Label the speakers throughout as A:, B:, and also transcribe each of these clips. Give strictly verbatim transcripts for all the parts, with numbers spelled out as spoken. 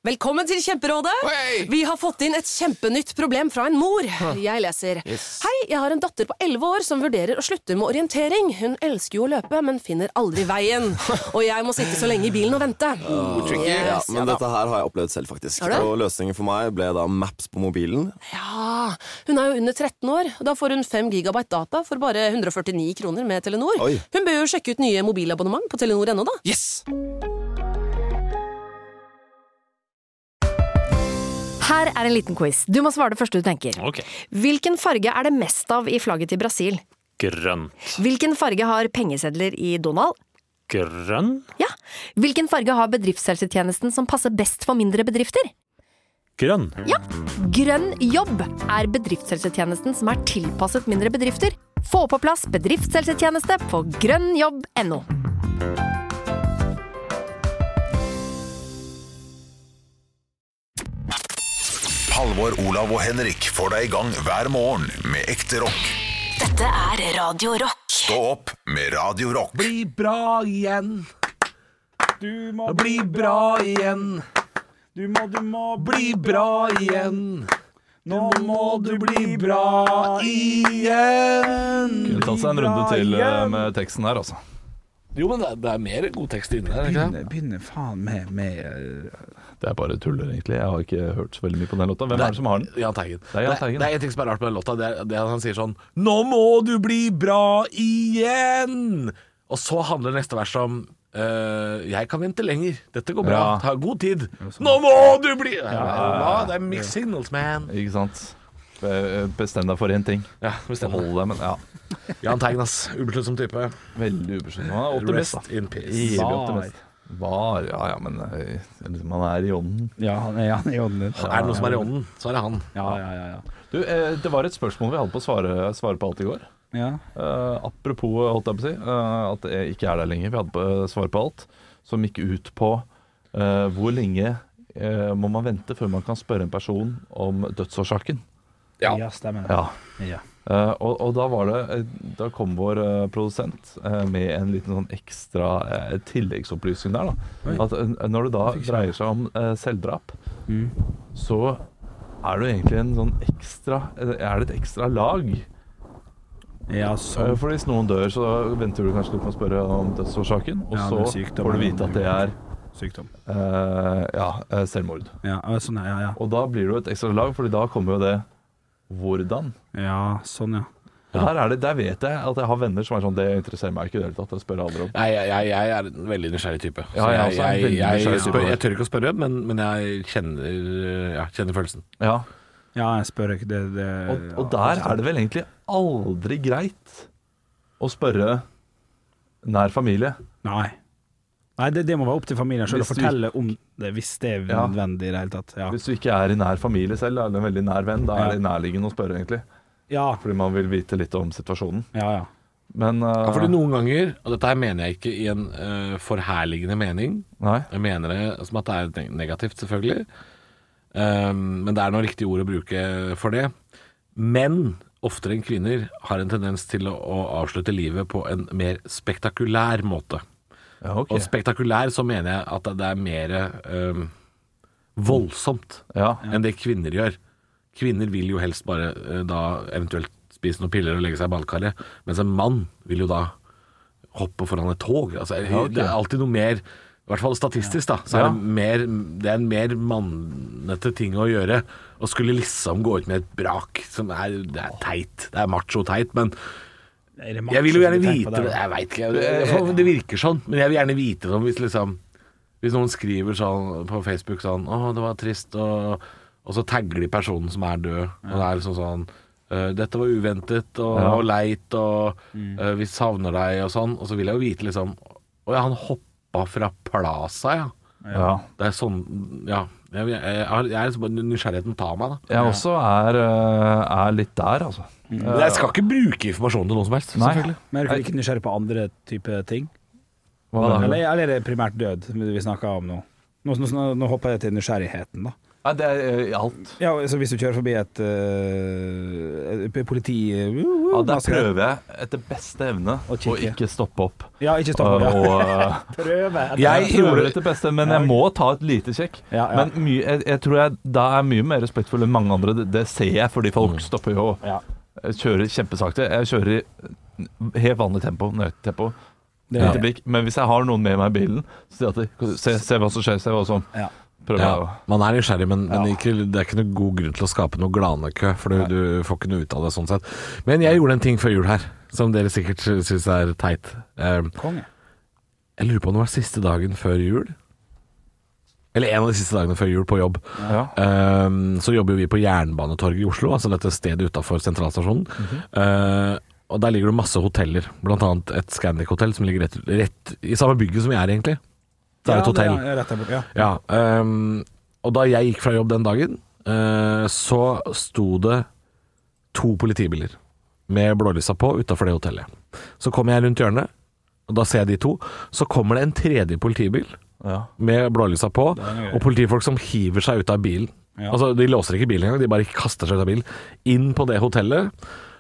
A: Velkommen til Kjemperådet.
B: Hey!
A: Vi har fått inn et kjempenytt problem fra en mor. Jeg leser.
B: Yes.
A: Hei, jeg har en datter på elleve år som vurderer å slutte med orientering. Hun elsker jo å løpe, men finner aldri veien. Og jeg må sitte så lenge i bilen og vente.
B: Oh, tricky.
A: Yes,
C: Ja, men
A: ja,
C: dette her har jeg opplevd selv faktisk.
A: Har du?
C: Og løsningen for meg ble da Maps på mobilen.
A: Ja, hun er jo under tretten år. Da får hun fem gigabyte data for bare hundre og førtini kroner med Telenor.
C: Oi.
A: Hun bør jo sjekke ut nye mobilabonnement på Telenor punkt no da.
B: Yes!
D: Her er en liten quiz. Du må svare det første du tenker.
E: Ok.
D: Hvilken farge er det mest av i flagget til Brasil?
E: Grønt.
D: Hvilken farge har pengesedler i Donald?
E: Grønn?
D: Ja. Hvilken farge har bedriftshelsetjenesten som passer best for mindre bedrifter?
E: Grønn.
D: Ja. Grønn jobb er bedriftshelsetjenesten som er tilpasset mindre bedrifter. Få på plass bedriftshelsetjeneste på grønnjobb punktum no.
F: Halvor, Olav og Henrik får deg i gang hver morgen med ekte rock.
G: Dette er Radio Rock.
F: Stå opp med Radio Rock.
B: Bli bra igjen. Du må bli bra igjen.
H: Du må, du må
B: Bli bra igjen. Nå må du bli bra igjen.
I: Kunne tatt seg en runde til eh, med teksten her, altså.
B: Jo, men det er, det er mer god tekst inni der, ikke sant?
H: begynne, begynne faen med, med uh,
I: Det er bare tuller, egentlig. Jeg har ikke hørt så veldig mye på den låta. Hvem er det som har den?
B: Jan Teigen.
I: Det er Jan Teigen.
B: Det, det er en ting som er rart med den låta. Det er, det er at han sier sånn: nå må du bli bra igjen. Og så handler neste vers om Uh, jeg kan vente lenger. Dette går bra.
I: Ja.
B: Ta god tid. Nå må du bli ja, ja, Det er mixed signals, man.
I: Ikke sant? Be- Bestem deg for én ting.
B: Ja, bestemmer.
I: Hold deg, men ja.
B: Jan Teigen, ass. Ubesluttsom type.
I: Veldig ubeskyttet. Han er optimist,
B: Rest
I: da.
B: in peace.
I: Evig
H: Var.
I: optimist. Var, ja, ja, men eh, man er i ånden.
H: Ja, han er, han er i ånden.
B: Er det noe som er i ånden, så er det han.
H: Ja, ja, ja, ja.
I: Du, eh, det var et spørsmål vi hadde på å svare, svare på alt i går.
H: ja.
I: Eh, apropos, holdt jeg på å si, eh, at det ikke er der lenger. Vi hadde på svar på alt, som gikk ut på eh, hvor lenge eh, må man vente før man kan spørre en person om dødsårsaken.
B: Ja.
H: Ja, stemmer.
I: Ja.
H: Ja.
I: Eh, og, og da var det eh, Da kom vår eh, produsent eh, med en liten sånn ekstra eh, tilleggsopplysning der, da.
H: Oi.
I: At eh, når det da dreier seg om eh, selvdrap,
H: Mm.
I: så er det jo egentlig en sånn ekstra eh, Er det et ekstra lag?
H: Ja,
I: Eh,
H: sånn.
I: For hvis noen dør, så venter du kanskje litt med å spørre om dødsårsaken, og
H: Ja, det er
I: så
H: sykdom,
I: får du
H: eller
I: vite at det er
H: Sykdom.
I: eh, ja, eh, selvmord.
H: Ja, ja, sånn, ja, ja.
I: Og da blir det jo et ekstra lag, Fordi da kommer jo det hvordan.
H: Ja, sånn, ja.
I: Og der, er det, der vet jeg at jeg har venner som er sånn: det interesserer meg ikke i det hele tatt. Jeg spør aldri om.
B: Nei, jeg, jeg, jeg er en veldig nysgjerrig type. Så
I: Ja, jeg er
B: jeg,
I: også en
B: jeg,
I: veldig
B: jeg,
I: nysgjerrig type.
B: spør, jeg tør ikke å spørre, men, men jeg kjenner, ja, kjenner følelsen.
I: Ja,
H: Ja, jeg spør ikke det, det
I: og, og der er det vel egentlig aldri greit å spørre nær familie.
H: Nei. Nei, det, det må være opp til familien selv å
I: Hvis du-
H: fortelle om det, hvis det er
I: Ja.
H: nødvendig i det hele tatt. Ja.
I: Hvis du ikke er i nær familie selv, eller en veldig nær venn, da er det nærliggende å spørre, egentlig.
H: Ja,
I: Fordi man vil vite litt om situasjonen.
H: ja, ja.
I: Men eh,
B: Ja, fordi noen ganger, og dette her mener jeg ikke i en uh, forherligende mening,
I: Nei.
B: jeg mener det som at det er neg- negativt, selvfølgelig, um, men det er noe riktig ord å bruke for det. Men oftere enn kvinner har en tendens til å, å avslutte livet på en mer spektakulær måte.
I: Ja, ok.
B: Og spektakulær så mener jeg at det er mer um, voldsomt
I: Ja.
B: enn det kvinner gjør. Kvinner vil jo helst bare eh, da eventuelt spise noen piller og legge seg i badekaret, mens en mann vil jo da hoppe foran et tog. Altså,
I: Ja, ok.
B: Det er alltid noe mer, i hvert fall statistisk, da, så er
I: Ja.
B: det, mer, det er en mer mannete ting å gjøre. Å skulle liksom gå ut med et brak som er, det er teit. Det er macho-teit, men
H: Er det
B: jeg vil jo gjerne
H: macho vi
B: vite
H: tenker på
B: det.
H: der, da?
B: Jeg vet ikke, det, det virker sånn, men jeg vil gjerne vite det hvis liksom Hvis noen skriver sånn på Facebook sånn: å, det var trist, og, og så tagger de personen som er død, og det er liksom sånn: «Øh, dette var uventet og,
I: Ja.
B: og leit, og øh, vi savner deg, og sånn. Og så vil jeg jo vite liksom: å ja, han hoppa fra Plaza, ja.
I: Ja.
B: Det er sånn, ja. Jeg, jeg, jeg, har- jeg er liksom bare nysgjerrigheten tar meg, da.
I: Jeg også er, eh, er litt der, altså.
B: Men jeg skal ikke bruke informasjonen til noen som helst,
I: Nei.
B: selvfølgelig.
H: Men er du ikke nysgjerrig på andre type ting?
I: Hva da?
H: Eller, eller er det primært død vi snakker om nå? Nå, nå, nå hopper jeg til nysgjerrigheten, da.
I: Nei, det er i alt.
H: Ja, så hvis du kjører forbi et, uh, et politi uh, uh,
I: Ja, Der
H: masse-
I: prøver jeg etter beste evne
H: Å
I: å
H: kikke.
I: ikke stoppe opp.
H: Ja, ikke stopp.
I: Og,
H: Ja.
I: og, eh,
H: Prøve.
B: Jeg
I: Jeg prøver
B: gjorde-
I: etter beste, men jeg må ta et lite sjekk.
H: Ja, ja.
I: Men mye, jeg, jeg tror jeg da er mye mer respektfull enn mange andre. Det, det ser jeg, fordi folk stopper jo og
H: Ja.
I: kjører kjempesakte. Jeg kjører i helt vanlig tempo, nøytempo.
H: Det
I: Ja.
H: er
I: Blikk. Men hvis jeg har noen med meg i bilen, så sier jeg alltid se, se hva som skjer, se hva som
H: Ja.
I: Prøver
B: Ja,
I: jeg å
B: man er nysgjerrig, men, men
H: Ja.
B: ikke, det er ikke noe god grunn til å skape noe glanekø, for du, du får ikke noe ut av det sånn sett. Men jeg gjorde en ting før jul her, som dere sikkert syns er teit. Um,
H: Konge.
B: jeg lurer på om det var siste dagen før jul. Eller en av de siste dagene før jul på jobb.
I: Ja.
B: Um, så jobber vi på Jernbanetorget i Oslo, altså dette stedet utenfor sentralstasjonen. uh, og der ligger det masse hoteller, blant annet et Scandic-hotell som ligger rett, rett i samme bygget som jeg er egentlig. Det er et hotell.
H: Ja, det er rett der borte, ja.
B: Ja, um, og da jeg gikk fra jobb den dagen, uh, så sto det to politibiler med blålysa på utenfor det hotellet. Så kommer jeg rundt hjørnet, og da ser jeg de to. Så kommer det en tredje politibil
I: Ja.
B: med blålysa på,
H: er noe gøy.
B: og politifolk som hiver seg ut av bilen.
H: Ja.
B: Altså, de låser ikke bilen engang, de bare kaster seg ut av bilen. Inn på det hotellet,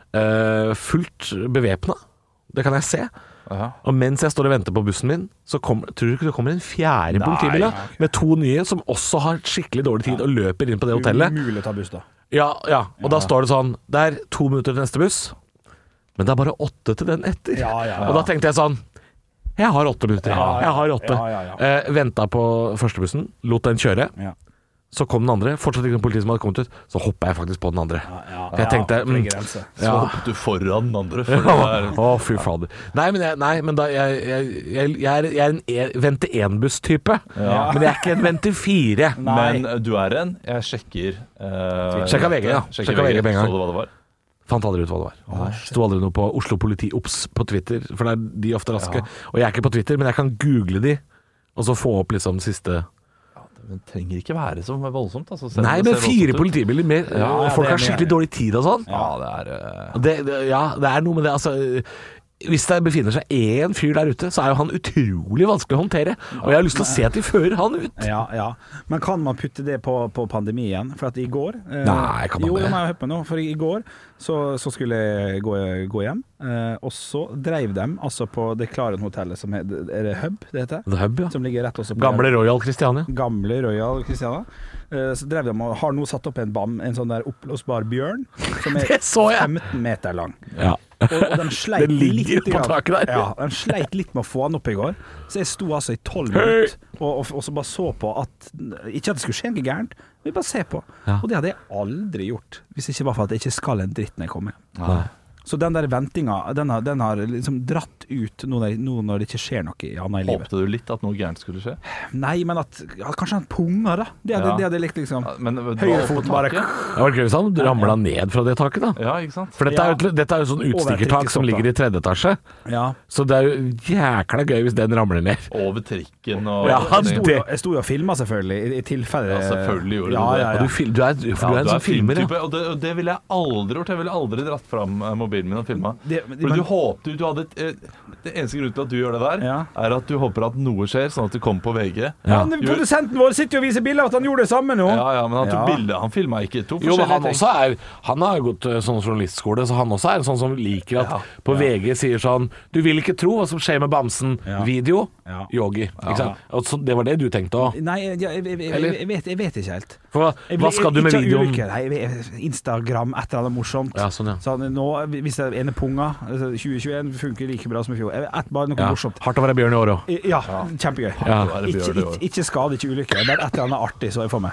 B: uh, fullt bevæpna. Det kan jeg se.
I: Ja.
B: Og mens jeg står og venter på bussen min, så kom, tror du ikke det kommer en fjerde
H: Nei,
B: politibil da,
H: ja, ok.
B: med to nye som også har skikkelig dårlig tid og løper inn på det hotellet.
H: Umulig å ta buss, da.
B: Ja, ja. Og da
H: Ja.
B: står det sånn, det er to minutter til neste buss, men det er bare åtte til den etter.
H: Ja, ja, ja.
B: Og da tenkte jeg sånn, jeg har åtte minutter.
H: Ja, ja.
B: Jeg har åtte.
H: Ja, ja, ja.
B: Eh, ventet på første bussen, lot den kjøre.
H: Ja.
B: Så kom den andre, fortsatt ikke noen politi som hadde kommet ut, så hoppet jeg faktisk på den andre.
H: Ja,
B: Jeg tenkte,
H: ja, for
B: mm,
H: grense.
I: Så
B: Ja.
I: hoppet du foran den andre. For det
B: Å,
I: er,
B: fy fader. Nei, men jeg, nei, men da, jeg, jeg, jeg, jeg, er, jeg er en e, vente én-buss-type,
I: Ja.
B: men jeg er ikke en vente fire.
H: Nei.
I: men du er en. Jeg sjekker eh,
B: Sjekka V G, ja.
I: Sjekker
B: Sjekka V G med en gang.
I: Så du hva det var?
B: Fant aldri ut hva det var. Sto aldri noe på Oslo Politi Ops på Twitter, for det er de ofte raske. Og jeg er ikke på Twitter, men jeg kan google de, og så få opp liksom siste.
I: Det trenger ikke være så voldsomt. Altså, selv om
B: Nei,
I: det
B: men
I: ser
B: fire
I: voldsomt ut.
B: politibiler med,
H: Ja, ja,
B: folk
H: det
B: har
H: er
B: skikkelig
H: mer.
B: dårlig tid og sånn.
I: Ja, det er eh,
B: Og Det, det, ja, det er noe med det, altså. Hvis det befinner seg én fyr der ute, så er jo han utrolig vanskelig å håndtere. Og jeg har lyst til å se at de fører han ut.
H: Ja, ja. Men kan man putte det på, på pandemien? For at i går eh,
B: Nei, kan man
H: jo,
B: det?
H: Jo, må jeg høre på nå. For i går så, så skulle jeg gå, gå hjem, eh, og så dreiv dem altså på det Klaren-hotellet som er, er det Hub, det heter?
B: The Hub, ja.
H: Som ligger rett også på
B: Gamle Royal Christiania.
H: Gamle Royal Christiania. Eh, Så drev de og har nå satt opp en bam, en sånn der oppblåsbar bjørn, som er
B: Det så jeg!
H: femten meter lang.
B: Ja.
H: Og, og den sleit
B: Den ligger
H: litt
B: på
H: grann-
B: taket der.
H: Ja, den sleit litt med å få den opp i går. Så jeg sto altså i tolv
B: Hei!
H: minutter og, og, og så bare så på at ikke at det skulle skje noe gærent, men bare se på.
B: Ja.
H: Og det hadde jeg aldri gjort hvis det ikke var for at jeg ikke skal en dritt når jeg kommer hjem.
B: Nei.
H: Så den der ventinga, den har, den har liksom dratt ut nå når, nå når det ikke skjer noe i annet i livet.
I: Håpte du litt at noe gærent skulle skje?
H: Nei, men at ja, kanskje han punga, da. Det hadde,
I: Ja.
H: det hadde jeg likt, liksom.
I: Ja, men det var
H: Høyrefoten
I: oppe på
H: bare
I: taket.
B: Det var gøy hvis han ramla ned fra det taket, da.
I: Ja, ikke sant?
B: For dette er, jo,
H: Ja.
B: dette er jo sånn utstikkertak som
H: Over
B: ligger i tredje etasje.
H: Ja.
B: Så det er jo jækla gøy hvis den ramler ned.
I: Over trikken og
B: Ja,
H: Jeg sto,
B: det-
H: jo- jeg sto jo og filma, selvfølgelig, i, i tilfelle
I: Ja, selvfølgelig gjorde du
H: ja,
I: det.
H: Ja,
B: Og
H: ja.
B: du, fil- du er, for du er en sånn filmer, ja.
I: filmtype, og det, og det ville jeg aldri gjort. Jeg ville aldri dratt fram eh, mobilen min og filma.
H: Det-
I: Fordi
H: men-
I: du håpte du hadde et, eh, Det eneste grunnen til at du gjør det der,
H: Ja.
I: er at du håper at noe skjer, sånn at det kommer på V G.
B: Ja.
H: Men produsenten vår sitter jo og viser bilder av at han gjorde det samme nå.
I: Ja, ja, men at
H: Ja.
I: du bildet, han filma ikke to
B: Jo, men
I: forskjellige
B: han
I: ting.
B: også er Han har jo gått eh, sånn journalistskole, så han også er en sånn som liker at
I: Ja.
B: på V G sier sånn Du vil ikke tro hva som skjer med bamsen.
H: Ja.
B: Video.
H: Ja.
B: Yogi. Ikke sant? Og så, det var det du tenkte òg.
H: Nei, jeg, jeg, jeg, jeg,
B: Eller?
H: jeg, vet, jeg vet ikke helt.
B: For hva,
H: Jeg-
B: hva skal du med
H: ikke
B: videoen?
H: ulykke. Nei, jeg vet- Instagram, et eller annet morsomt.
B: Ja, sånn, ja.
H: Så nå, hvis det ene punga altså tjue tjueen funker like bra som i fjor. Jeg vet, et, bare noe
B: Ja.
H: morsomt.
B: Hardt å være bjørn i år òg.
H: Ja, kjempegøy.
B: Ja.
I: Da er det
H: Ikke,
I: bjørn i år.
H: ikke, ikke skade, ikke ulykke. Bare et eller annet artig, så jeg får meg.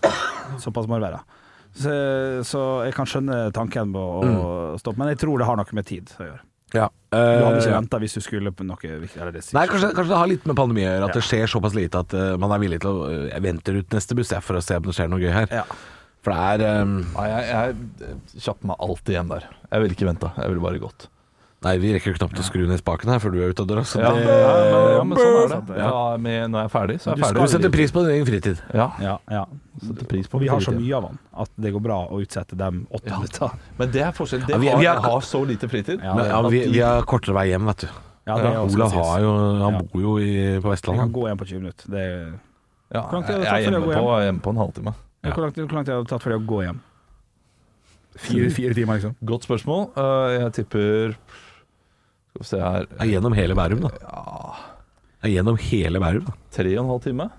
H: Såpass må det være. Så, så jeg kan skjønne tanken på å
B: Mm.
H: stoppe, men jeg tror det har noe med tid å gjøre.
B: Ja.
H: Du hadde ikke
B: Eh,
H: venta hvis du skulle på noe viktig. Eller det sier
B: Nei,
H: ikke.
B: kanskje, kanskje det har litt med pandemi å gjøre. At
H: Ja.
B: det skjer såpass lite at eh, man er villig til å eh, Jeg venter ut neste buss jeg, for å se om det skjer noe gøy her.
H: Ja.
B: For det er eh,
I: Nei, jeg, jeg kjapper meg alltid igjen der. Jeg ville ikke venta, jeg ville bare gått.
B: Nei, vi rekker jo knapt å skru ned spaken her før du er ute av døra. Så
I: Ja,
B: det,
I: men, ja, men sånn er det.
H: Ja.
I: Ja, med, når jeg er ferdig, så er
H: Du
I: jeg
H: skal
B: du
I: ferdig.
B: setter pris på din egen fritid.
I: Ja,
H: Ja, ja.
I: setter pris på
H: Og vi har så
I: fritiden.
H: mye av den at det går bra å utsette dem åtte
I: Ja.
H: minutter.
I: Men det er forskjell. Det
B: Ja, vi-
I: har,
B: vi har-
I: jeg har så lite fritid.
H: Ja,
B: Men, ja, vi, vi har kortere vei hjem, vet du.
H: Ja, det er også
B: Olav
H: skal sies.
B: har jo, han
H: Ja.
B: bor jo i, på
H: Jeg kan
B: Vestlandet.
H: gå hjem på tjue minutter. Det er
I: Ja,
H: Kan ikke-
I: jeg,
H: takk
I: jeg er
H: for det,
I: hjemme
H: gå
I: på,
H: hjem.
I: jeg er hjemme på en halvtime.
B: Ja.
H: Hvor langt, hvor langt har det tatt for deg å gå hjem? Fire, fire timer, liksom?
I: Godt spørsmål. Uh, jeg tipper Skal vi se her
B: Det er gjennom hele Bærum, da.
I: Ja,
B: Det er gjennom hele Bærum, da.
I: Tre og en halv time.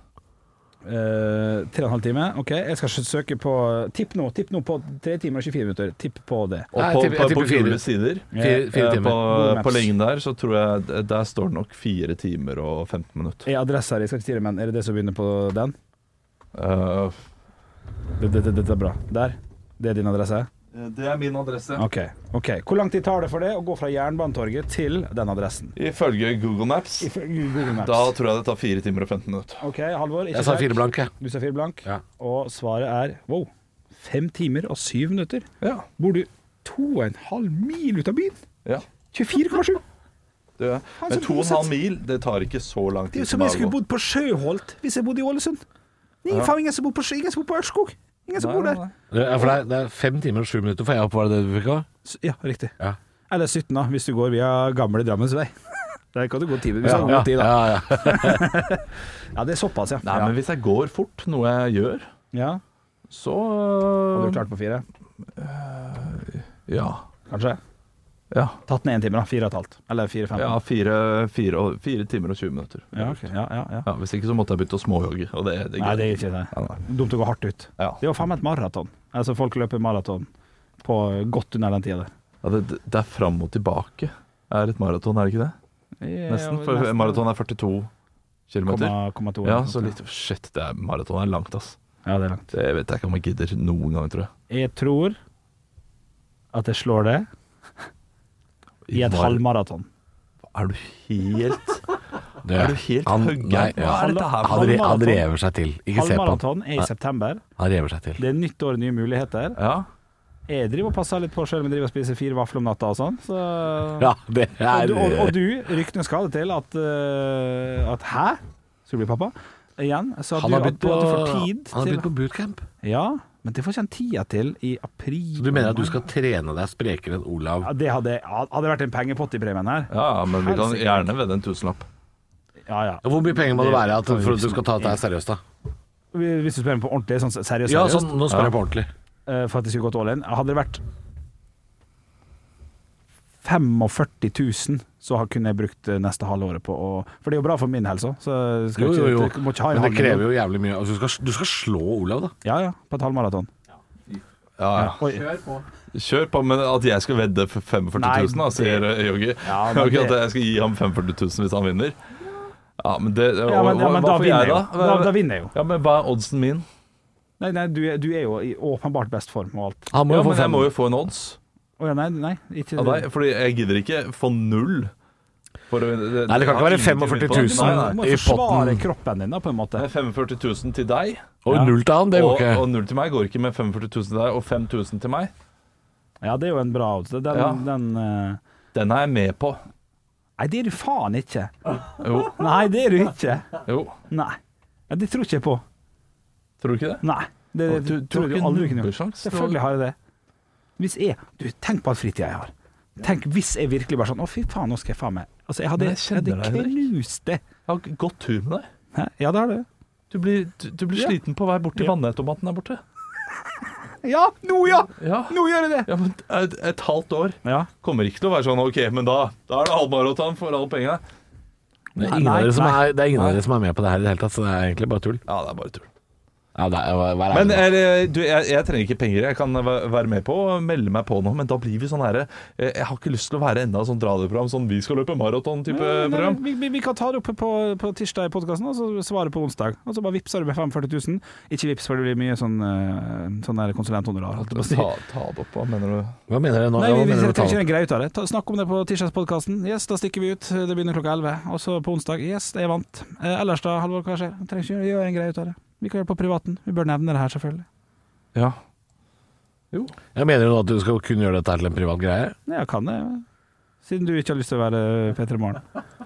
H: Uh, tre og en halv time. Ok, jeg skal søke på Tipp nå, tipp nå på tre timer og tjuefire minutter. Tipp på det.
I: Og
B: Nei,
I: på,
B: jeg tipper- jeg
I: på, på
B: tipper fire.
I: gule sider
B: Fire, fire
I: eh,
B: timer.
I: på,
H: Google Maps.
I: på lengden der så tror jeg der står det nok fire timer og femten minutter.
H: Er adressa di, skal ikke si det, men er det det som begynner på den?
I: Uh,
H: Dette det, det, det er bra. Der. Det er din adresse?
I: det er min adresse.
H: Ok. ok Hvor lang tid tar det for det å gå fra Jernbanetorget til den adressen?
I: Ifølge Google Maps
H: Ifølge Google Maps.
I: da tror jeg det tar fire timer og femten minutter.
H: Ok, Halvor. Ikke
B: Jeg sa
H: sjekk.
B: fire blanke.
H: Du sa fire blank.
B: Ja.
H: Og svaret er wow, fem timer og syv minutter.
I: Ja.
H: Bor du to og en halv mil ut av byen?
I: ja.
H: tjuefire komma sju.
I: Det,
H: Altså,
I: men to og en halv mil, det tar ikke så lang
H: Det er
I: tid.
H: jo som jeg skulle bodd på Sjøholt hvis jeg bodde i Ålesund. Det er ingen, faen, ingen som bor på Sjø, ingen som bor på Ørskog. Ingen som bor der.
B: Det er, for det er, det er fem timer og sju minutter, for jeg opp, var det det du fikk av?
H: S- Ja, riktig.
B: Ja.
H: Eller sytten, da, hvis du går via gamle Drammensvei. Der kan du gå ti minutter. Hvis
B: Ja,
H: du har god tid, da.
B: ja, ja.
H: Ja, det er såpass, ja.
I: Nei,
H: ja.
I: men hvis jeg går fort, noe jeg gjør,
H: ja.
I: så
H: Hadde du klart på fire?
I: Ja.
H: Kanskje?
I: Ja,
H: Tatt ned en time, da. Fire og et halvt. Eller fire-fem.
I: ja fire, fire, og, fire timer og tjue minutter.
H: Ja, ok. ja, ja, ja.
I: Ja, hvis ikke så måtte jeg begynne å småjogge. Og det, det
H: Nei, det er
I: gidder jeg
H: ikke det.
I: Ja, nei.
H: Dumt å gå hardt ut.
I: Ja.
H: Det er jo faen meg et maraton. Altså, folk løper maraton på godt under den tida der.
I: Ja, det, det er fram og tilbake er et maraton, er det ikke det? Nesten, for maraton er førtito kilometer.
H: Komma, komma to,
I: Ja,
H: eller
I: så
H: noe.
I: litt Shit, det er maraton er langt, ass.
H: Ja, det er langt.
I: Det vet jeg ikke om jeg gidder noen gang, tror jeg.
H: Jeg tror at jeg slår det i et
I: Mar-
H: halvmaraton.
I: Er du helt
B: Det,
I: Er du helt
B: han,
I: høggen?
B: nei, ja.
I: Hva er dette her?
B: Han, re, han
H: Halvmaraton.
B: rever seg til. Ikke se på han.
H: Halvmaraton er i september.
B: Han rever seg til.
H: Det er nytt år, nye muligheter.
I: Ja.
H: Jeg driver og passer litt på selv om jeg driver og spiser fire vafler om natta og sånn. Så
B: Ja, det
H: og,
B: er
H: du, og, og du, ryktene skal det til at, uh, at hæ? Skal du bli pappa? Igjen. Så at
B: Han
H: du,
B: har
H: at,
B: begynt
H: du-
B: på,
H: at du får tid
B: han har
H: til
B: begynt på bootcamp.
H: Ja, men det får ikke han tida til i april.
B: Så du mener at du skal trene deg sprekere enn Olav?
H: Ja, det hadde, hadde vært en pengepott i premien her.
I: ja, men vi kan
H: Helsike.
I: gjerne vedde en tusenlapp.
H: Ja, ja.
B: Hvor mye penger må det
H: Det
B: være at,
H: kan vi
B: for at du
H: liksom-
B: skal ta dette her seriøst, da?
H: Hvis du spør meg på ordentlig, sånn seriøst,
B: Ja,
H: seriøst
B: sånn, nå spør jeg på ordentlig.
H: eh, for at det skulle gått all in, hadde det vært førtifem tusen, så kunne jeg brukt eh, neste halvåret på å For det er jo bra for min helse òg, så jeg skal
B: Jo, jo, jo.
H: ikke, må ikke ha en
B: Men det
H: halv
B: krever
H: million.
B: jo jævlig mye. Altså, du, skal, du skal slå Olav, da.
H: Ja, ja, på et halvmaraton.
I: Ja, ja.
H: Oi.
I: Kjør på, men at jeg skal vedde for førtifem tusen, da, sier Yogi.
H: Ja, men
I: Ikke at
H: det-
I: jeg skal gi ham førtifem tusen hvis han vinner. Ja, men det og,
H: Ja, men, ja,
I: hva-
H: men
I: hva
H: da
I: får
H: vinner jeg
I: jeg,
H: jo. Da, da vinner jeg jo.
I: Ja, men hva er oddsen min?
H: Nei, nei, du, er- du er jo i åpenbart best form og alt.
B: Han må
I: Ja,
B: jo få
I: men jeg
B: fem.
I: må jo få en odds
H: Å ja, nei, nei, ikke
I: av deg, fordi jeg gidder ikke få null. For å, det,
B: Nei, det kan ikke være
I: har ingenting
B: førtifem tusen.
I: Nei, nei.
H: Du må
B: i
H: forsvare
B: potten.
H: kroppen din, da, på en måte.
I: Det er førtifem tusen til deg,
B: Og
H: Ja.
B: null til han, det går
I: og,
B: ikke.
I: og null til meg går ikke med førtifem tusen til deg og fem tusen til meg.
H: Ja, det er jo en bra odds. Den,
I: Ja.
H: den eh,
I: Den er jeg med på.
H: Nei, det er du faen ikke.
I: Jo,
H: Nei, det er du ikke.
I: jo.
H: Nei. Ja, det tror ikke jeg på.
I: Tror du ikke det?
H: Nei. Det,
I: Å,
H: det
I: du- du
H: tror
I: har
H: jeg
I: ikke
H: aldri kunne gjort.
I: nubbesjans.
H: Selvfølgelig har jeg det. Hvis jeg Du, tenk på all fritida jeg har. Tenk hvis jeg virkelig bare sånn Å, fy faen, nå skal jeg faen meg Altså, jeg hadde,
I: Men
H: jeg
I: jeg kjenner
H: hadde
I: deg, Henrik.
H: knust det.
I: Jeg har gått tur med deg.
H: Hæ? Ja, det har du.
I: Du blir, du, du blir
H: Ja.
I: sliten på vei bort til
H: Ja.
I: vannautomaten der borte.
H: Ja, nå ja!
I: Ja.
H: Nå gjør jeg det!
I: Ja, men et, et halvt år
H: Ja.
I: kommer ikke til å være sånn OK, men da, da er det halvmaraton for alle pengene.
B: Det er
H: Nei,
B: ingen, av dere som
H: nei.
B: er, det er ingen av
I: Nei.
B: dere som er med på det her i det hele tatt, så det er egentlig bare tull.
I: Ja, det er bare tull.
B: Ja, det er, vær ærlig
I: Men
B: nå.
I: er, du, jeg, jeg trenger ikke penger. Jeg kan væ- være med på å melde meg på nå, men da blir vi sånn herre Jeg jeg har ikke lyst til å være enda et sånt radioprogram sånn vi skal løpe maraton-type
H: Nei, nei,
I: program.
H: vi, vi, vi kan ta det opp på, på tirsdag i podkasten, og så svare på onsdag. Og så bare vippser du med førtifem tusen. Ikke vips, for det blir mye sånn, eh, sånn der konsulenthonorar. holdt jeg på å si.
I: Ta, ta det opp, hva mener du?
B: Hva mener dere nå?
H: Nei,
B: Ja,
H: vi,
B: hva
H: vi
B: mener du
H: trenger
B: tall?
H: ikke en greie ut av det. Ta, snakk om det på tirsdagspodkasten. Yes, da stikker vi ut. Det begynner klokka elleve. Og så på onsdag. Yes, jeg vant. Eh, ellers da, Halvor, hva skjer? Trenger ikke gjøre en greie ut av det. Vi kan gjøre det på privaten. Vi bør nevne det her, selvfølgelig.
I: Ja.
B: Jeg mener jo nå at du skal kun gjøre dette her til en privat greie.
H: Nei, jeg kan det. Siden du ikke har lyst til å være P tre Morgen.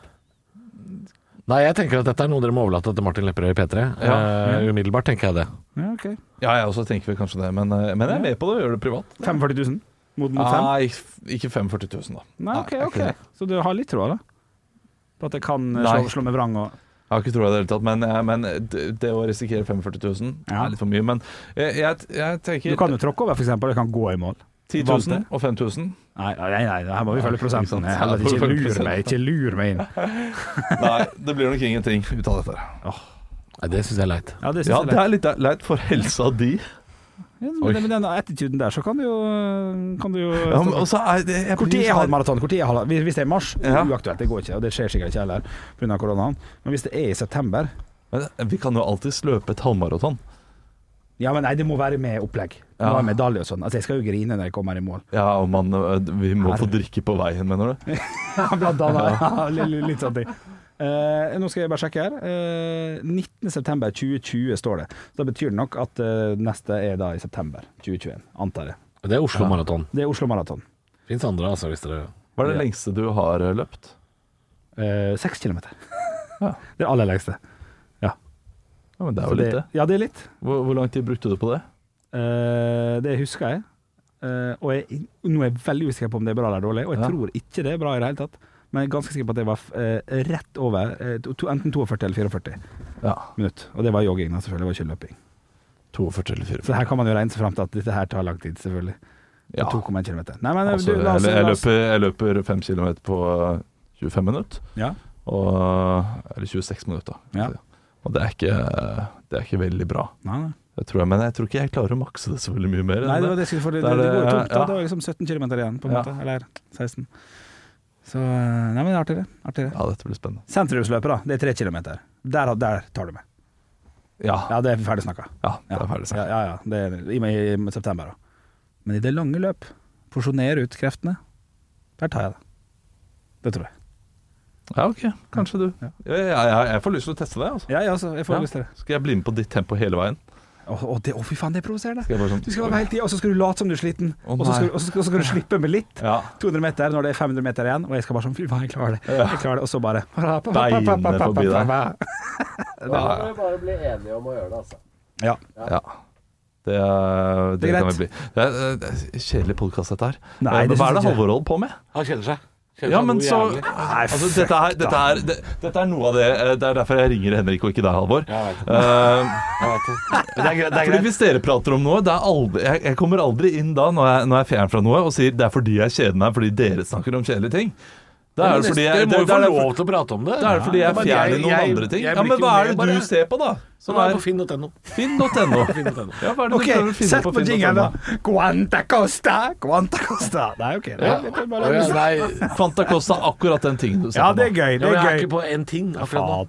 B: Nei, jeg tenker at dette er noe dere må overlate til Martin Lepperød i P tre.
I: Ja.
B: Eh, umiddelbart tenker jeg det.
H: Ja, ok.
I: ja, jeg også tenker vel kanskje det, men, eh, men jeg er med på det å gjøre det privat.
H: førtifem tusen mot, mot fem?
I: Nei, ikke førtifem tusen, da.
H: Nei, ok,
I: Nei, er
H: ok.
I: ikke det.
H: Så du har litt tråd, da? På at jeg kan eh,
I: Nei.
H: slå, slå med vrang og
I: Jeg har ikke troa det i det hele tatt, men, men det, det å risikere førtifem tusen
H: Ja.
I: er litt for mye. Men jeg, jeg, jeg tenker
H: Du kan jo tråkke over, for eksempel. Du kan gå i mål.
I: ti tusen og fem tusen.
H: Nei, nei, nei, her må vi følge prosenten.
I: Ikke sant?
H: Heller
I: Ja,
H: ikke
I: følge
H: lur
I: prosenten.
H: meg, ikke lur meg inn.
I: Nei, det blir nok ingenting ut av dette.
B: Nei, det syns jeg er leit.
H: Ja, det synes
I: Ja,
H: jeg
I: det er litt leit for helsa di.
H: Ja, men med den attituden der, så kan du jo, kan du jo
I: Ja, men også er det, jeg
H: Hvor tid
I: blir
H: er
I: sånn-
H: halvmaraton? Hvor tid er halv... Hvis det er mars,
I: Ja.
H: uaktuelt, det går ikke. Og det skjer sikkert ikke heller pga. koronaen. Men hvis det er i september
I: Men vi kan jo alltids løpe et halvmaraton.
H: Ja, men nei, det må være med opplegg. Det må
I: Ja.
H: være medalje og sånn. Altså, jeg skal jo grine når jeg kommer i mål.
I: Ja, og man, vi må
H: Her.
I: få drikke på veien, mener du?
H: Blant annet. Ja, litt, litt sånn ting. Eh, nå skal jeg bare sjekke her. Eh, nittende september tjue tjue står det. Så da betyr det nok at eh, neste er da i september tjue tjueen, antar jeg.
B: Det er Oslo Maraton.
H: Det er Oslo Maraton.
B: Fins andre, altså, hvis dere
I: Hva er det
H: Ja.
I: lengste du har eh, løpt?
H: Eh, Seks kilometer.
I: Ja.
H: Det er aller lengste.
I: Ja, men det er
H: Så
I: jo litt det.
H: Ja, det er litt.
I: Hvor, hvor lang tid brukte du på det?
H: Eh, det husker jeg. Eh, og jeg, nå er jeg veldig usikker på om det er bra eller dårlig, og jeg
I: Ja.
H: tror ikke det er bra i det hele tatt. Men jeg er ganske sikker på at det var eh, rett over eh, to, enten førtifto eller førtifire
I: Ja,
H: minutter. Og det var jogging, da, selvfølgelig. Det var ikke løping.
I: førtifto eller
H: Så
I: førtifire.
H: her kan man jo regne seg fram til at dette her tar lang tid, selvfølgelig.
I: Ja.
H: to komma én kilometer. Nei, men
I: Altså,
H: du, la oss,
I: jeg, jeg,
H: la oss-
I: løper, jeg løper fem kilometer på eh, tjuefem minutter.
H: Ja.
I: Og, eller tjueseks minutter.
H: Ja.
I: Og det er, ikke, det er ikke veldig bra.
H: Nei, nei.
I: Jeg tror jeg, men jeg tror ikke jeg klarer å makse det så veldig mye mer. enn
H: Nei, det
I: det.
H: var det jeg skulle få. Det,
I: Det er
H: det, det går jo
I: det,
H: tungt, da.
I: ja.
H: Det var liksom sytten kilometer igjen, på en
I: Ja.
H: måte. Eller seksten. Så eh, Nei, men det er artig, det. Artig, det.
I: Ja, dette blir spennende.
H: Sentrumsløpet, da. Det er tre kilometer. Der, der tar du med.
I: Ja,
H: Ja, det er ferdig snakka.
I: ja det er ferdig
H: Ja,
I: sagt.
H: ja, ja. Det er i, i, i september, da. Men i det lange løp, porsjonere ut kreftene, der tar jeg det. Det tror jeg.
I: Ja, ok, kanskje du.
H: Ja.
I: Jeg, jeg, jeg får lyst til å teste det. Altså.
H: Ja, ja, altså, jeg får
I: Ja.
H: lyst til det.
I: Skal jeg bli med på ditt tempo hele veien?
H: Å, å, det, å fy faen, det er provoserende.
I: Skal jeg bare sånn,
H: Du skal være hele tida, og så skal du late som du er sliten.
I: Å,
H: og, så skal,
I: nei.
H: og, så skal, og så skal du slippe med litt.
I: Ja.
H: to hundre meter når det er fem hundre meter igjen, og jeg skal bare sånn Fy faen, jeg klarer det.
I: Ja.
H: Jeg klarer det. Og så bare
I: Beine forbi deg.
B: Da må vi bare bli enige om å gjøre det, altså.
H: Ja.
I: Ja. Det, er- det,
H: Det er
I: kan
H: greit.
I: vi bli. Det er, det er en kjedelig podkast, dette her.
H: Nei,
I: Eh,
H: det
I: Hva er
H: synes
I: det
H: jeg ikke.
I: Halvor holder på med?
B: Han kjeder seg. Kjeder
I: Ja,
B: seg
I: men
B: noe
I: så
B: jævlig.
I: altså, dette, er, dette, er, det, dette er noe av det eh, Det er derfor jeg ringer Henrik og ikke deg, Halvor.
B: Ja, jeg vet det.
I: Eh,
B: Jeg vet det. Det er greit. Det er
I: fordi
B: greit.
I: Hvis dere prater om noe det er aldri, jeg, jeg kommer aldri inn da når jeg, når jeg er fjern fra noe og sier det er fordi jeg kjeder meg fordi dere snakker om kjedelige ting. Da er det fordi jeg,
B: Dere må
I: det,
B: jo
I: det
B: få
I: er derfor-
B: lov til å prate om det.
I: da er det fordi jeg er
B: men
I: fjern i
B: jeg-
I: noen
B: jeg-
I: andre ting.
B: jeg
I: Ja,
B: blir
I: Men
B: ikke
I: hva er
B: med,
I: det du
B: bare.
I: ser på, da?
B: Som
I: Som
B: er
I: er
B: på finn punktum no.
I: finn punktum no.
B: Finn punktum no.
I: Ja, hva er det
H: OK,
I: du prøver å finne
H: sett
I: på
H: på
I: finn
H: jingelen, da.
I: punktum no?
H: Quanta Costa, Quanta Costa. Nei, OK. Det
B: Ja.
H: er litt
B: Å, ja, nei,
I: Fanta Costa akkurat den tingen du ser
H: Ja,
I: på
H: det er
I: nå.
H: gøy.
B: ja,
H: Det
B: men jeg
H: er
B: er
H: gøy.
B: ikke på én ting akkurat nå.
H: Faen.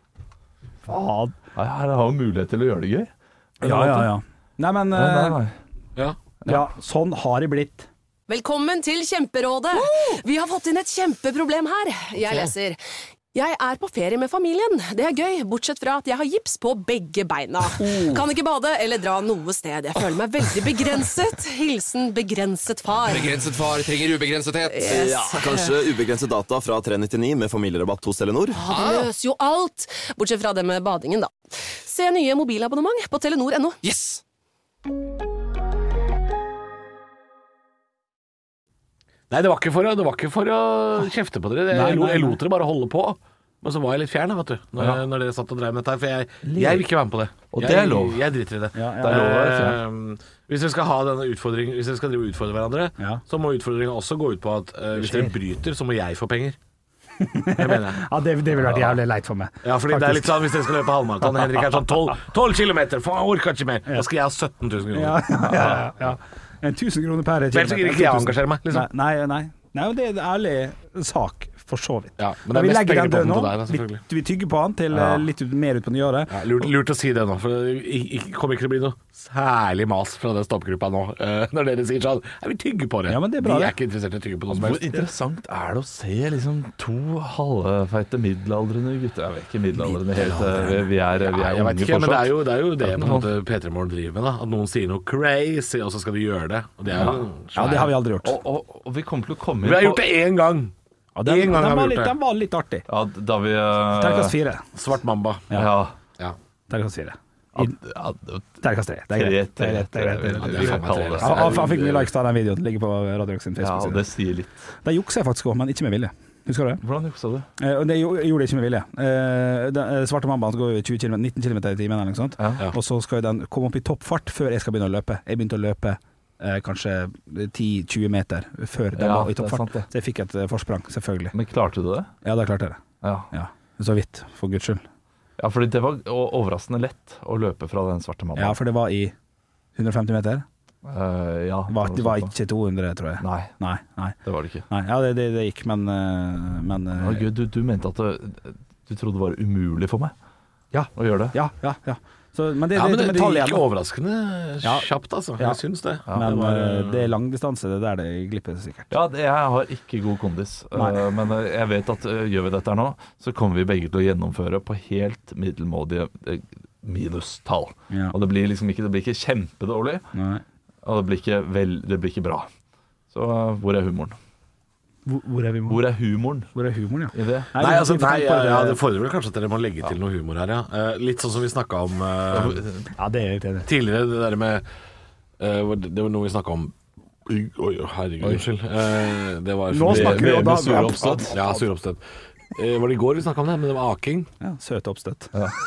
H: Faen.
I: Nei, Her har vi mulighet til å gjøre det gøy.
H: Ja, ja, ja. Nei, men
I: Nei, nei,
H: eh,
I: nei.
B: Ja.
H: Ja, sånn har det blitt.
A: Velkommen til Kjemperådet. Vi har fått inn et kjempeproblem her. Jeg leser. Jeg er på ferie med familien. Det er gøy, bortsett fra at jeg har gips på begge beina. Kan ikke bade eller dra noe sted. Jeg føler meg veldig begrenset. Hilsen begrenset far.
J: Begrenset far trenger ubegrensethet.
A: Yes.
C: Ja, kanskje ubegrenset data fra tre nittini med familierabatt hos Telenor.
A: Ja, det løser jo alt. Bortsett fra det med badingen, da. Se nye mobilabonnement på telenor punktum no.
J: Yes!
B: Nei, det var ikke for å, det var ikke for å kjefte på dere. Jeg,
H: Nei,
B: jeg, lo-
H: nei,
B: jeg
H: nei.
B: lot dere bare holde på. Men så var jeg litt fjern, da, vet du, når,
I: Ja.
B: når dere satt og drev med dette her. For jeg, jeg vil ikke være med på det.
I: Og
B: jeg,
I: det er lov.
B: Jeg driter i det.
H: Ja, ja.
I: Det er lov å være
B: Eh, hvis dere skal ha denne utfordringen Hvis dere skal drive og utfordre hverandre,
H: Ja.
B: så må utfordringen også gå ut på at eh, hvis dere bryter, så må jeg få penger. Det mener jeg.
H: Ja, det, det ville vært jævlig leit for meg.
B: Ja, fordi det er litt sånn hvis dere skal løpe halvmaraton. Henrik er sånn tolv kilometer, faen, jeg orker ikke mer. Da skal jeg ha sytten tusen kroner.
H: Ja, ja, ja, ja. En tusen kroner per
B: Vel, så gidder ikke jeg å engasjere meg, liksom.
H: Nei, nei, nei. nei og det er en ærlig sak, for så vidt.
B: Ja, men det
H: Men
B: er
H: vi
B: mest
H: legger
B: penger
H: den
B: på
H: død
B: den
H: nå.
B: til deg, da, selvfølgelig.
H: vi, vi tygger på den til
I: Ja.
H: eh, litt ut- mer ut på nyåret.
B: Ja, lurt, lurt å si det nå, for det i- i- kommer ikke til å bli noe særlig mas fra den stoppgruppa nå, eh, når dere sier sånn ja, vi tygger på det.
H: Ja, men det er bra,
B: De
H: det.
B: er ikke interessert i å tygge på noe som
I: Hvor
B: helst.
I: interessant er det å se liksom to halvfeite middelaldrende gutter? Jeg vet ikke middelaldrende helt, eh, vi vi er, vi
B: Ja,
I: er
B: jeg vet
I: unge
B: ikke, men det er
I: fortsatt.
B: jo det, er jo det
I: Ja,
B: på en måte P tre Morgen driver med. da At noen sier noe crazy, og så skal de gjøre det. Og det er jo
H: Ja, det har vi aldri gjort.
I: Og, og, og vi kommer til å komme
B: Vi har
I: inn
B: gjort det én gang.
H: Ja, den,
B: en gang
H: den,
B: har vi
H: var
B: gjort
H: litt,
B: det.
H: den var litt artig.
I: Ja, da vi eh,
H: Terningkast fire.
B: Svart mamba.
I: Ja.
B: Ja.
H: Terningkast fire.
I: Ja, ja, det-
H: Terningkast tre. Det er
I: Tre,
H: greit. Det
I: tre,
H: er greit, det er greit, det er
I: tre,
H: greit.
B: det er faen meg tre,
H: Ja,
B: altså.
H: Han han fikk mye likes av den videoen. Den ligger på Radio Rock sin
I: ja, og
H: Facebook-side.
I: det sier litt.
H: De jukser jeg faktisk òg, men ikke med vilje. Husker du det?
I: Hvordan juksa du?
H: Eh, og det gjorde jeg ikke med vilje. Eh, den svarte mambaen går jo tjue kilometer, nitten kilometer i timen, eller noe sånt.
I: Ja.
B: Ja.
H: Og så skal den komme opp i toppfart før jeg skal begynne å løpe. Jeg begynte å løpe eh, kanskje ti til tjue meter før den
I: Ja,
H: var i
I: det er
H: toppfart.
I: sant det.
H: Så jeg fikk et eh, forsprang, selvfølgelig.
I: Men klarte du det?
H: Ja, da klarte jeg det.
I: Ja.
H: Ja. Så vidt, for Guds skyld.
I: Ja, fordi det var o- overraskende lett å løpe fra den svarte mannen.
H: Ja, for det var i hundre og femti meter.
I: Eh, ja,
H: Det var, det var ikke til to hundre, tror jeg.
I: Nei,
H: Nei, nei.
I: det var det ikke.
H: nei. Ja, det, det, det gikk, men, eh, men eh,
I: Å, Gud, du, du mente at det, du trodde det var umulig for meg
H: Ja.
I: å gjøre det?
H: Ja, ja, ja. Så, men det,
B: Ja, men
H: det,
B: det,
H: det,
B: det
H: tall
B: gikk
H: igjen, da.
B: overraskende
H: Ja.
B: kjapt, altså.
H: Ja.
B: Jeg syns det.
H: Men
B: det var,
H: eh, det er langdistanse, det der det glipper sikkert.
I: Ja, det, jeg har ikke god kondis,
H: Nei.
I: eh, men eh, jeg vet at eh, gjør vi dette her nå, så kommer vi begge til å gjennomføre på helt middelmådige eh, minustall.
H: Ja.
I: Og det blir liksom ikke, det blir ikke kjempedårlig,
H: Nei.
I: og det blir ikke, vel, det blir ikke bra. Så eh, hvor er humoren?
H: Hvor, hvor er vi?
I: Hvor er humoren
H: Hvor er humoren, ja?
I: i det?
H: Nei,
B: Nei,
H: vi-
B: altså,
H: vi får
B: nei
H: tenke
B: ja,
H: på
B: ja, det fordrer vel kanskje at dere må legge til noe humor her, ja. Eh, litt sånn som vi snakka om eh,
H: Ja, det er jeg enig i.
B: tidligere, det der med eh, hvor- Det var noe vi snakka om Oi, oi, herregud, unnskyld. Eh, det var
H: Nå snakker vi, og da-
B: med sure oppstøt. Ja, sure oppstøt. Eh, var det i går vi snakka om det, men det var aking.
H: Ja, søt oppstøtt.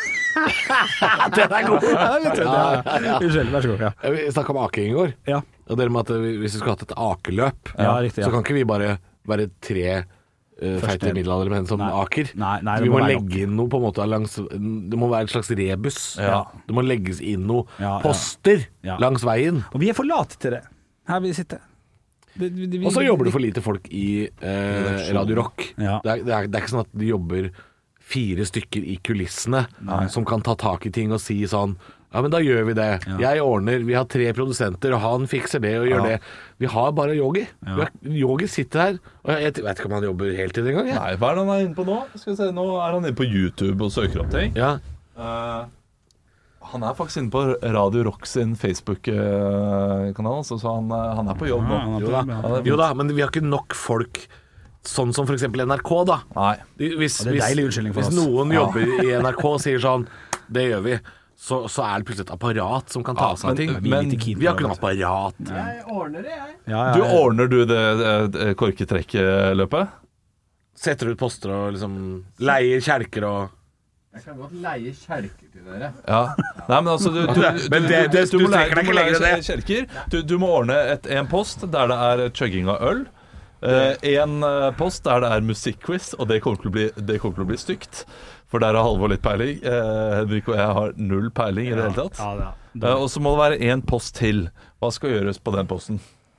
B: Den er god!
H: Ja, litt søt, ja. Unnskyld, vær så god. Ja.
B: Eh, Vi snakka om aking i går.
H: Ja.
B: Og det med at vi- hvis vi skulle hatt et akeløp,
H: Ja, riktig, ja.
B: så kan ikke vi bare være tre uh, feite
H: Første-
B: middelaldrende menn som
H: Nei.
B: aker.
H: Nei, nei, det
B: vi
H: må
B: må,
H: være
B: legge inn noe på en måte langs Det må være en slags rebus.
I: Ja.
B: Det må legges inn noe
H: Ja, ja.
B: poster
H: Ja.
B: langs veien.
H: Og vi er for late til det, her vi sitter. Det- vi- vi-
B: Og så
H: vi-
B: jobber det for lite folk i eh, Radio Rock.
H: Ja.
B: Det, er, det, er, det er ikke sånn at de jobber fire stykker i kulissene som kan ta tak i ting og si sånn ja, men da gjør vi det.
H: Ja.
B: Jeg ordner. Vi har tre produsenter, og han fikser det og gjør
H: Ja.
B: det. Vi har bare Yogi.
H: Ja.
B: Vi har, Yogi sitter her, og jeg vet ikke om han jobber heltid engang. jeg.
I: Nei, hva er det han er inne på nå? Skal vi se, nå er han inne på YouTube og søker opp ting.
B: Ja.
I: Eh, han er faktisk inne på Radio Rock sin Facebook-kanal, så, så han, eh, han er på jobb nå.
H: Ja, han er på
B: Jo da.
H: jobb, ja.
I: Ja, det er
B: jo da, men vi har ikke nok folk sånn som for eksempel N R K, da.
I: Nei.
B: De- Hvis,
H: Ja, det er deilig unnskyldning for
B: hvis
H: oss.
B: noen
I: Ja.
B: jobber i N R K og sier sånn det gjør vi, så, så er det plutselig et apparat som kan ta
I: Ja,
B: seg av
I: men-
B: ting.
I: men-
B: vi har ikke noe apparat.
H: Ja, ja,
I: Du
H: ja.
I: ordner du det, det, det korketrekkløpet?
B: Setter ut poster og liksom leier kjelker og
J: Jeg kan godt leie kjelker til dere.
I: Ja. Nei, men altså du, du, du,
B: Men det- det-
I: du,
B: du
I: må lære,
B: strekker deg
I: du må
B: ikke lenger
I: lære
B: enn det.
I: kjelker. Du, du må ordne et, en post der det er chugging av øl. Eh, en eh, post der det er musikkquiz, og det kommer til å bli, det kommer til å bli stygt. For der har Halvor litt peiling. Eh, Henrik og jeg har null peiling i det hele tatt.
H: Ja, ja.
I: Eh, og så må det være én post til. Hva skal gjøres på den posten?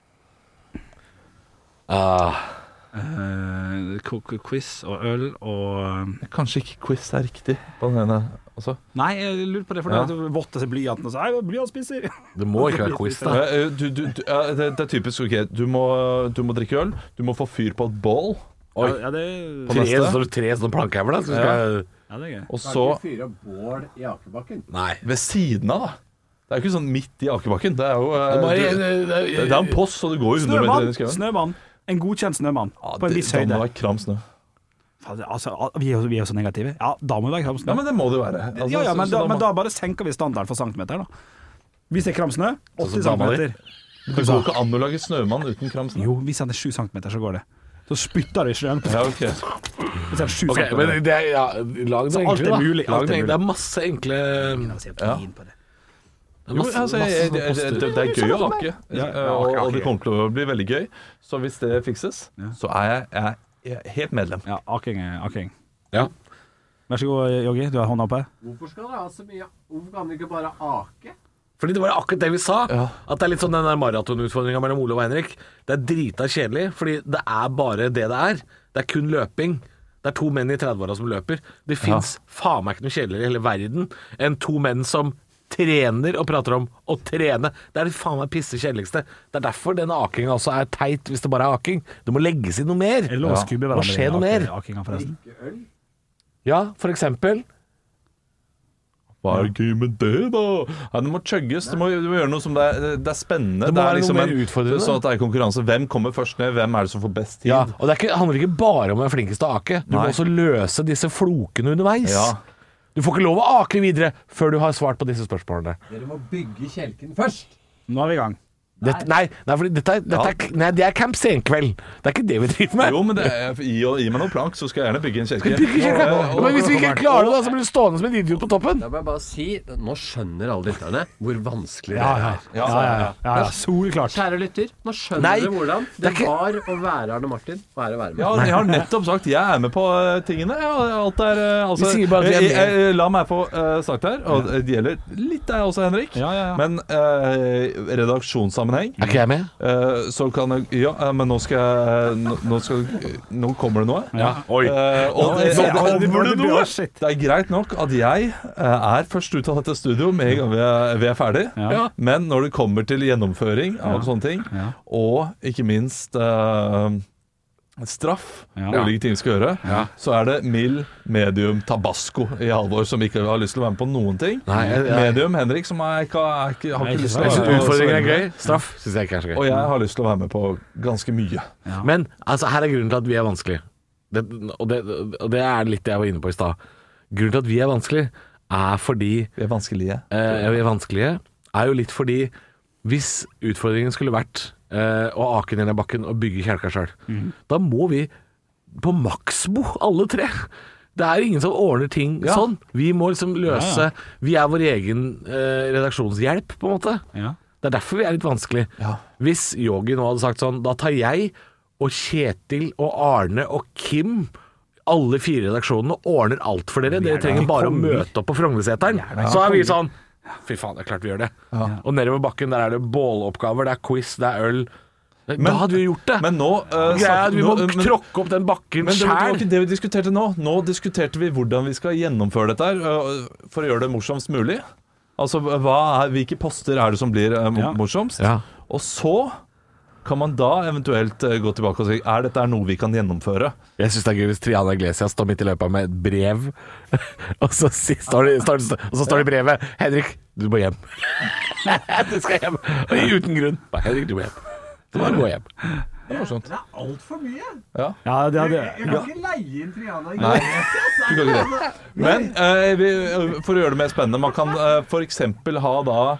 B: ah,
H: Eh, ko- ko- quiz og øl og
I: Kanskje ikke quiz er riktig på den ene også.
H: Nei, jeg lurer på det, for
I: Ja.
H: det votter seg blyanten og så Nei, blyantspisser!
B: Det må ikke være quiz, da.
I: Eh, du, du, du, ja, det, det er typisk. Ok, du må, du må drikke øl. Du må få fyr på et bål.
B: Oi.
H: Ja, det,
I: På
B: Tre,
I: neste.
B: så tre sånne plankehauger, da. Så skal jeg
H: ja, det er gøy.
I: Og så
J: fyre opp bål i akebakken.
B: Nei.
I: ved siden av, da. Det er jo ikke sånn midt i akebakken. Det er jo eh,
B: Det må
I: du,
B: være-
I: det, det er en post, så det går jo hundre meter inn i
H: Snømann!
I: skauen.
H: Snømann. En godkjent snømann
I: Ja,
H: på en
I: det-
H: viss
I: da må
H: høyde.
I: det være kram snø.
H: Faen, Altså, vi er, jo, vi er jo så negative. Ja, da må det være kram snø.
I: Ja, men det må det jo være. Altså,
H: ja, ja,
I: så-
H: men,
I: så
H: da,
I: må-
H: men da bare senker vi standarden for centimeter, da. Hvis det er kram snø, åtti
B: som dama di.
H: centimeter.
I: Det går ikke an å lage snømann uten kram snø.
H: Jo, hvis han er sju centimeter, så går det. Så spytter du i snøen.
I: Ja, ok.
H: Hvis han er sju
B: Ok,
H: centimeter.
B: men det er, ja, lag det
H: Så alt
B: enkle,
H: er
B: da.
H: mulig,
B: Lag
H: alt
B: det
H: er
B: enkle. Det er masse enkle
I: Ja.
B: det er
I: Jo,
B: masse,
I: altså,
B: masse
I: jeg,
B: sånne
I: jeg,
B: poster.
I: det, det er gøy å ake,
H: Ja,
I: eh, og, og det kommer til å bli veldig gøy. Så hvis det fikses, så er jeg, jeg, jeg er helt medlem.
H: Ja, aking er aking.
B: Ja.
H: Vær så god, Joggi. Du har hånda oppe.
J: Hvorfor skal dere ha så mye? Hvorfor kan dere ikke bare ake?
B: Fordi det var akkurat det vi sa.
I: Ja.
B: At det er litt sånn den der maratonutfordringa mellom Ole og Henrik. Det er drita kjedelig, fordi det er bare det det er. Det er kun løping. Det er to menn i trettiåra som løper. Det fins faen meg ikke noe kjedeligere i hele verden enn to menn som trener og prater om å trene. Det er det faen meg pisse kjedeligste. Det er derfor denne akinga også er teit, hvis det bare er aking. Det må legges inn noe mer.
H: Er det lov å skubbe
B: Det må
H: hverandre
B: skje
H: i
B: noe mer.
H: ake- akinga, forresten?
B: Ja, for eksempel.
I: Hva er gøy med det, da? Ja, det må chugges. Du må, du må gjøre noe som det er, det er spennende.
B: Det må
I: er
B: være noe
I: liksom
B: mer
I: en-
B: utfordrende.
I: Sånn at det er konkurranse. Hvem kommer først ned? Hvem er det som får best tid?
B: Ja, og det er ikke, handler ikke bare om å være flinkest til å ake. Du må
I: Nei.
B: også løse disse flokene underveis.
I: Ja.
B: Du får ikke lov å ake videre før du har svart på disse spørsmålene.
J: Dere må bygge kjelken først.
H: Nå er vi i gang.
B: Dette, nei, nei, fordi dette er, dette er, nei, det er Camp Senkveld. Det er ikke det vi driver med.
I: Jo, men det er, gi, gi meg noe plank, så skal jeg gjerne bygge en kirke.
B: Bygge kirke. Men hvis vi ikke klarer det, da, så blir du stående som en idiot på toppen.
J: Jeg må bare si, nå skjønner alle lytterne hvor vanskelig
H: Ja, ja,
J: det er.
H: ja, ja, ja, ja, ja. Solklart.
J: Kjære lytter, nå skjønner
B: Nei,
J: du hvordan det,
B: det er ikke-
J: var å være Arne Martin og være å være med.
I: Ja, jeg har nettopp sagt jeg er med på uh, tingene. Ja, alt er uh, altså,
B: Vi sier bare at vi er
I: jeg, jeg, La meg få uh, sagt her, og det gjelder litt deg også, Henrik.
H: Ja, ja, ja.
I: Men uh, redaksjonssammenheng
B: Er ikke jeg med?
I: uh, så kan jeg Ja, uh, men nå skal jeg Nå, nå, skal, nå kommer det noe.
H: Ja.
B: Oi.
I: Uh, og det,
H: Ja,
I: det,
H: det
I: det,
H: blir-
I: det,
H: shit.
I: det er greit nok at jeg uh, er først ut av dette studio med en gang vi er, vi er ferdig.
H: Ja.
I: Men når det kommer til gjennomføring av sånne ting,
H: Ja.
I: og ikke minst uh, straff,
H: Ja.
I: ulike ting vi skal gjøre,
B: Ja.
I: så er det mild, medium, tabasco i Halvor som ikke har lyst til å være med på noen ting.
B: Nei, jeg- jeg-
I: Medium Henrik som er, ikke, er ikke, har
H: Nei,
I: ikke
H: ikke
I: lyst
H: så-
I: til å
B: Jeg
I: være
B: synes
I: med på
B: utfordringen er
I: så
B: gøy. Straff synes jeg ikke er så gøy.
I: Og jeg har lyst til å være med på ganske mye.
B: Men altså, her er grunnen til at vi er vanskelige. Det, og, det, og det er litt det jeg var inne på i stad. Grunnen til at vi er vanskelige, er fordi
I: Vi er vanskelige.
B: eh, vi er vanskelige, er jo litt fordi hvis utfordringen skulle vært eh, å ake ned i bakken og bygge kjelka sjøl, da må vi på maksbo, alle tre. Det er ingen som ordner ting
I: Ja.
B: sånn. Vi må liksom løse
H: Ja, ja.
B: Vi er vår egen eh, redaksjonshjelp, på en måte.
H: Ja.
B: Det er derfor vi er litt vanskelig.
I: Ja.
B: Hvis Yogi nå hadde sagt sånn, da tar jeg og Kjetil og Arne og Kim, alle fire redaksjonene, og ordner alt for dere. Dere trenger bare å møte opp på Frognerseteren. Så er vi sånn fy faen, det er klart vi gjør det. Og nedover bakken der er det båloppgaver, det er quiz, det er øl. Da
I: Men-
B: hadde vi gjort det.
I: Men nå uh,
B: Greia er at vi må
I: nå- men-
B: tråkke opp den bakken
I: Men det var
B: sjæl.
I: ikke det vi diskuterte nå. Nå diskuterte vi hvordan vi skal gjennomføre dette her øh, for å gjøre det morsomst mulig. Altså, hva er, hvilke poster er det som blir øh, mo-
H: Ja.
I: morsomst?
B: Ja.
I: Og så kan man da eventuelt øh, gå tilbake og si er dette er noe vi kan gjennomføre.
B: Jeg syns det er gøy hvis Triana Iglesias står midt i løypa med et brev, og så, si- står det, står det, og så står det i brevet 'Henrik, du må hjem'. Du skal hjem. Og uten grunn. Bare, 'Henrik, du må hjem'. Du må gå hjem.
I: Det var sånt.
J: Det er altfor mye.
H: Ja, det hadde
J: Jeg kan ikke leie inn Triana.
I: Nei, du kan ikke det. Men øh, vi, øh, for å gjøre det mer spennende, man kan øh, for eksempel ha da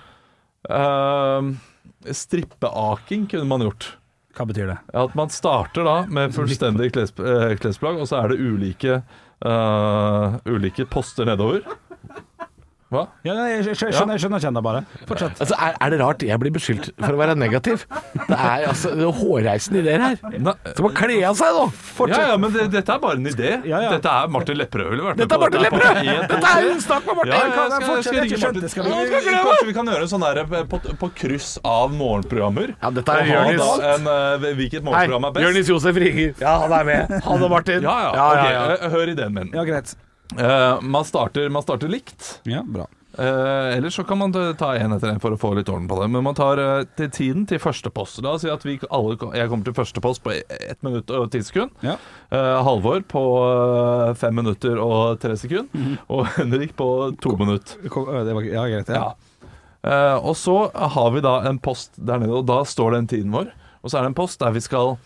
I: øh, strippeaking kunne man gjort.
H: Hva betyr det?
I: At man starter da med fullstendig kles, eh, klesplagg, og så er det ulike, eh, ulike poster nedover. Hva?
H: Ja, jeg, jeg, jeg skjønner, jeg skjønner ikke ennå, bare. Fortsett.
B: Altså, er, er det rart jeg blir beskyldt for å være negativ? Det er altså det er hårreisende ideer her.
I: Nei.
B: Så må kle av seg, da.
I: Ja, ja, men det, dette er bare en idé.
H: Ja, ja.
I: Dette er Martin Lepperød ville vært med
B: Dette er
I: på.
B: Martin
I: Dette
B: Lepperød!
I: er på-
B: Dette er jo snakk med Martin!
I: Ja, ja, jeg skal, jeg
H: Fortsett,
I: skal
H: jeg har
I: ringe
H: ikke skjønt
I: Martin.
H: det. Skal vi-
I: Ja, skal vi- Kanskje vi kan gjøre en sånn der på, på kryss av morgenprogrammer.
B: Ja, dette er
I: Og ha
B: Jonis.
I: da en, eh, hvilket
B: Hei,
I: morgenprogram er best.
B: Jonis Josef ringer. Ja, han er med. Han og Martin.
I: Ja, ja,
B: ja,
I: ok,
B: ja.
I: eh, hør ideen min.
H: Ja, greit.
I: Eh, man, starter, man starter likt.
H: Ja, bra.
I: Eh, ellers så kan man ta en etter en for å få litt orden på det. Men man tar eh, til tiden til første post. La oss si at vi alle, jeg kommer til første post på ett minutt og ti sekunder.
H: Ja.
I: Eh, Halvor på eh, fem minutter og tre sekunder.
H: Mhm.
I: Og Henrik på to minutter.
H: Kom, øh, det var, ja, greit. Ja.
I: Ja. Eh, og så har vi da en post der nede, og da står den tiden vår. Og så er det en post der vi skal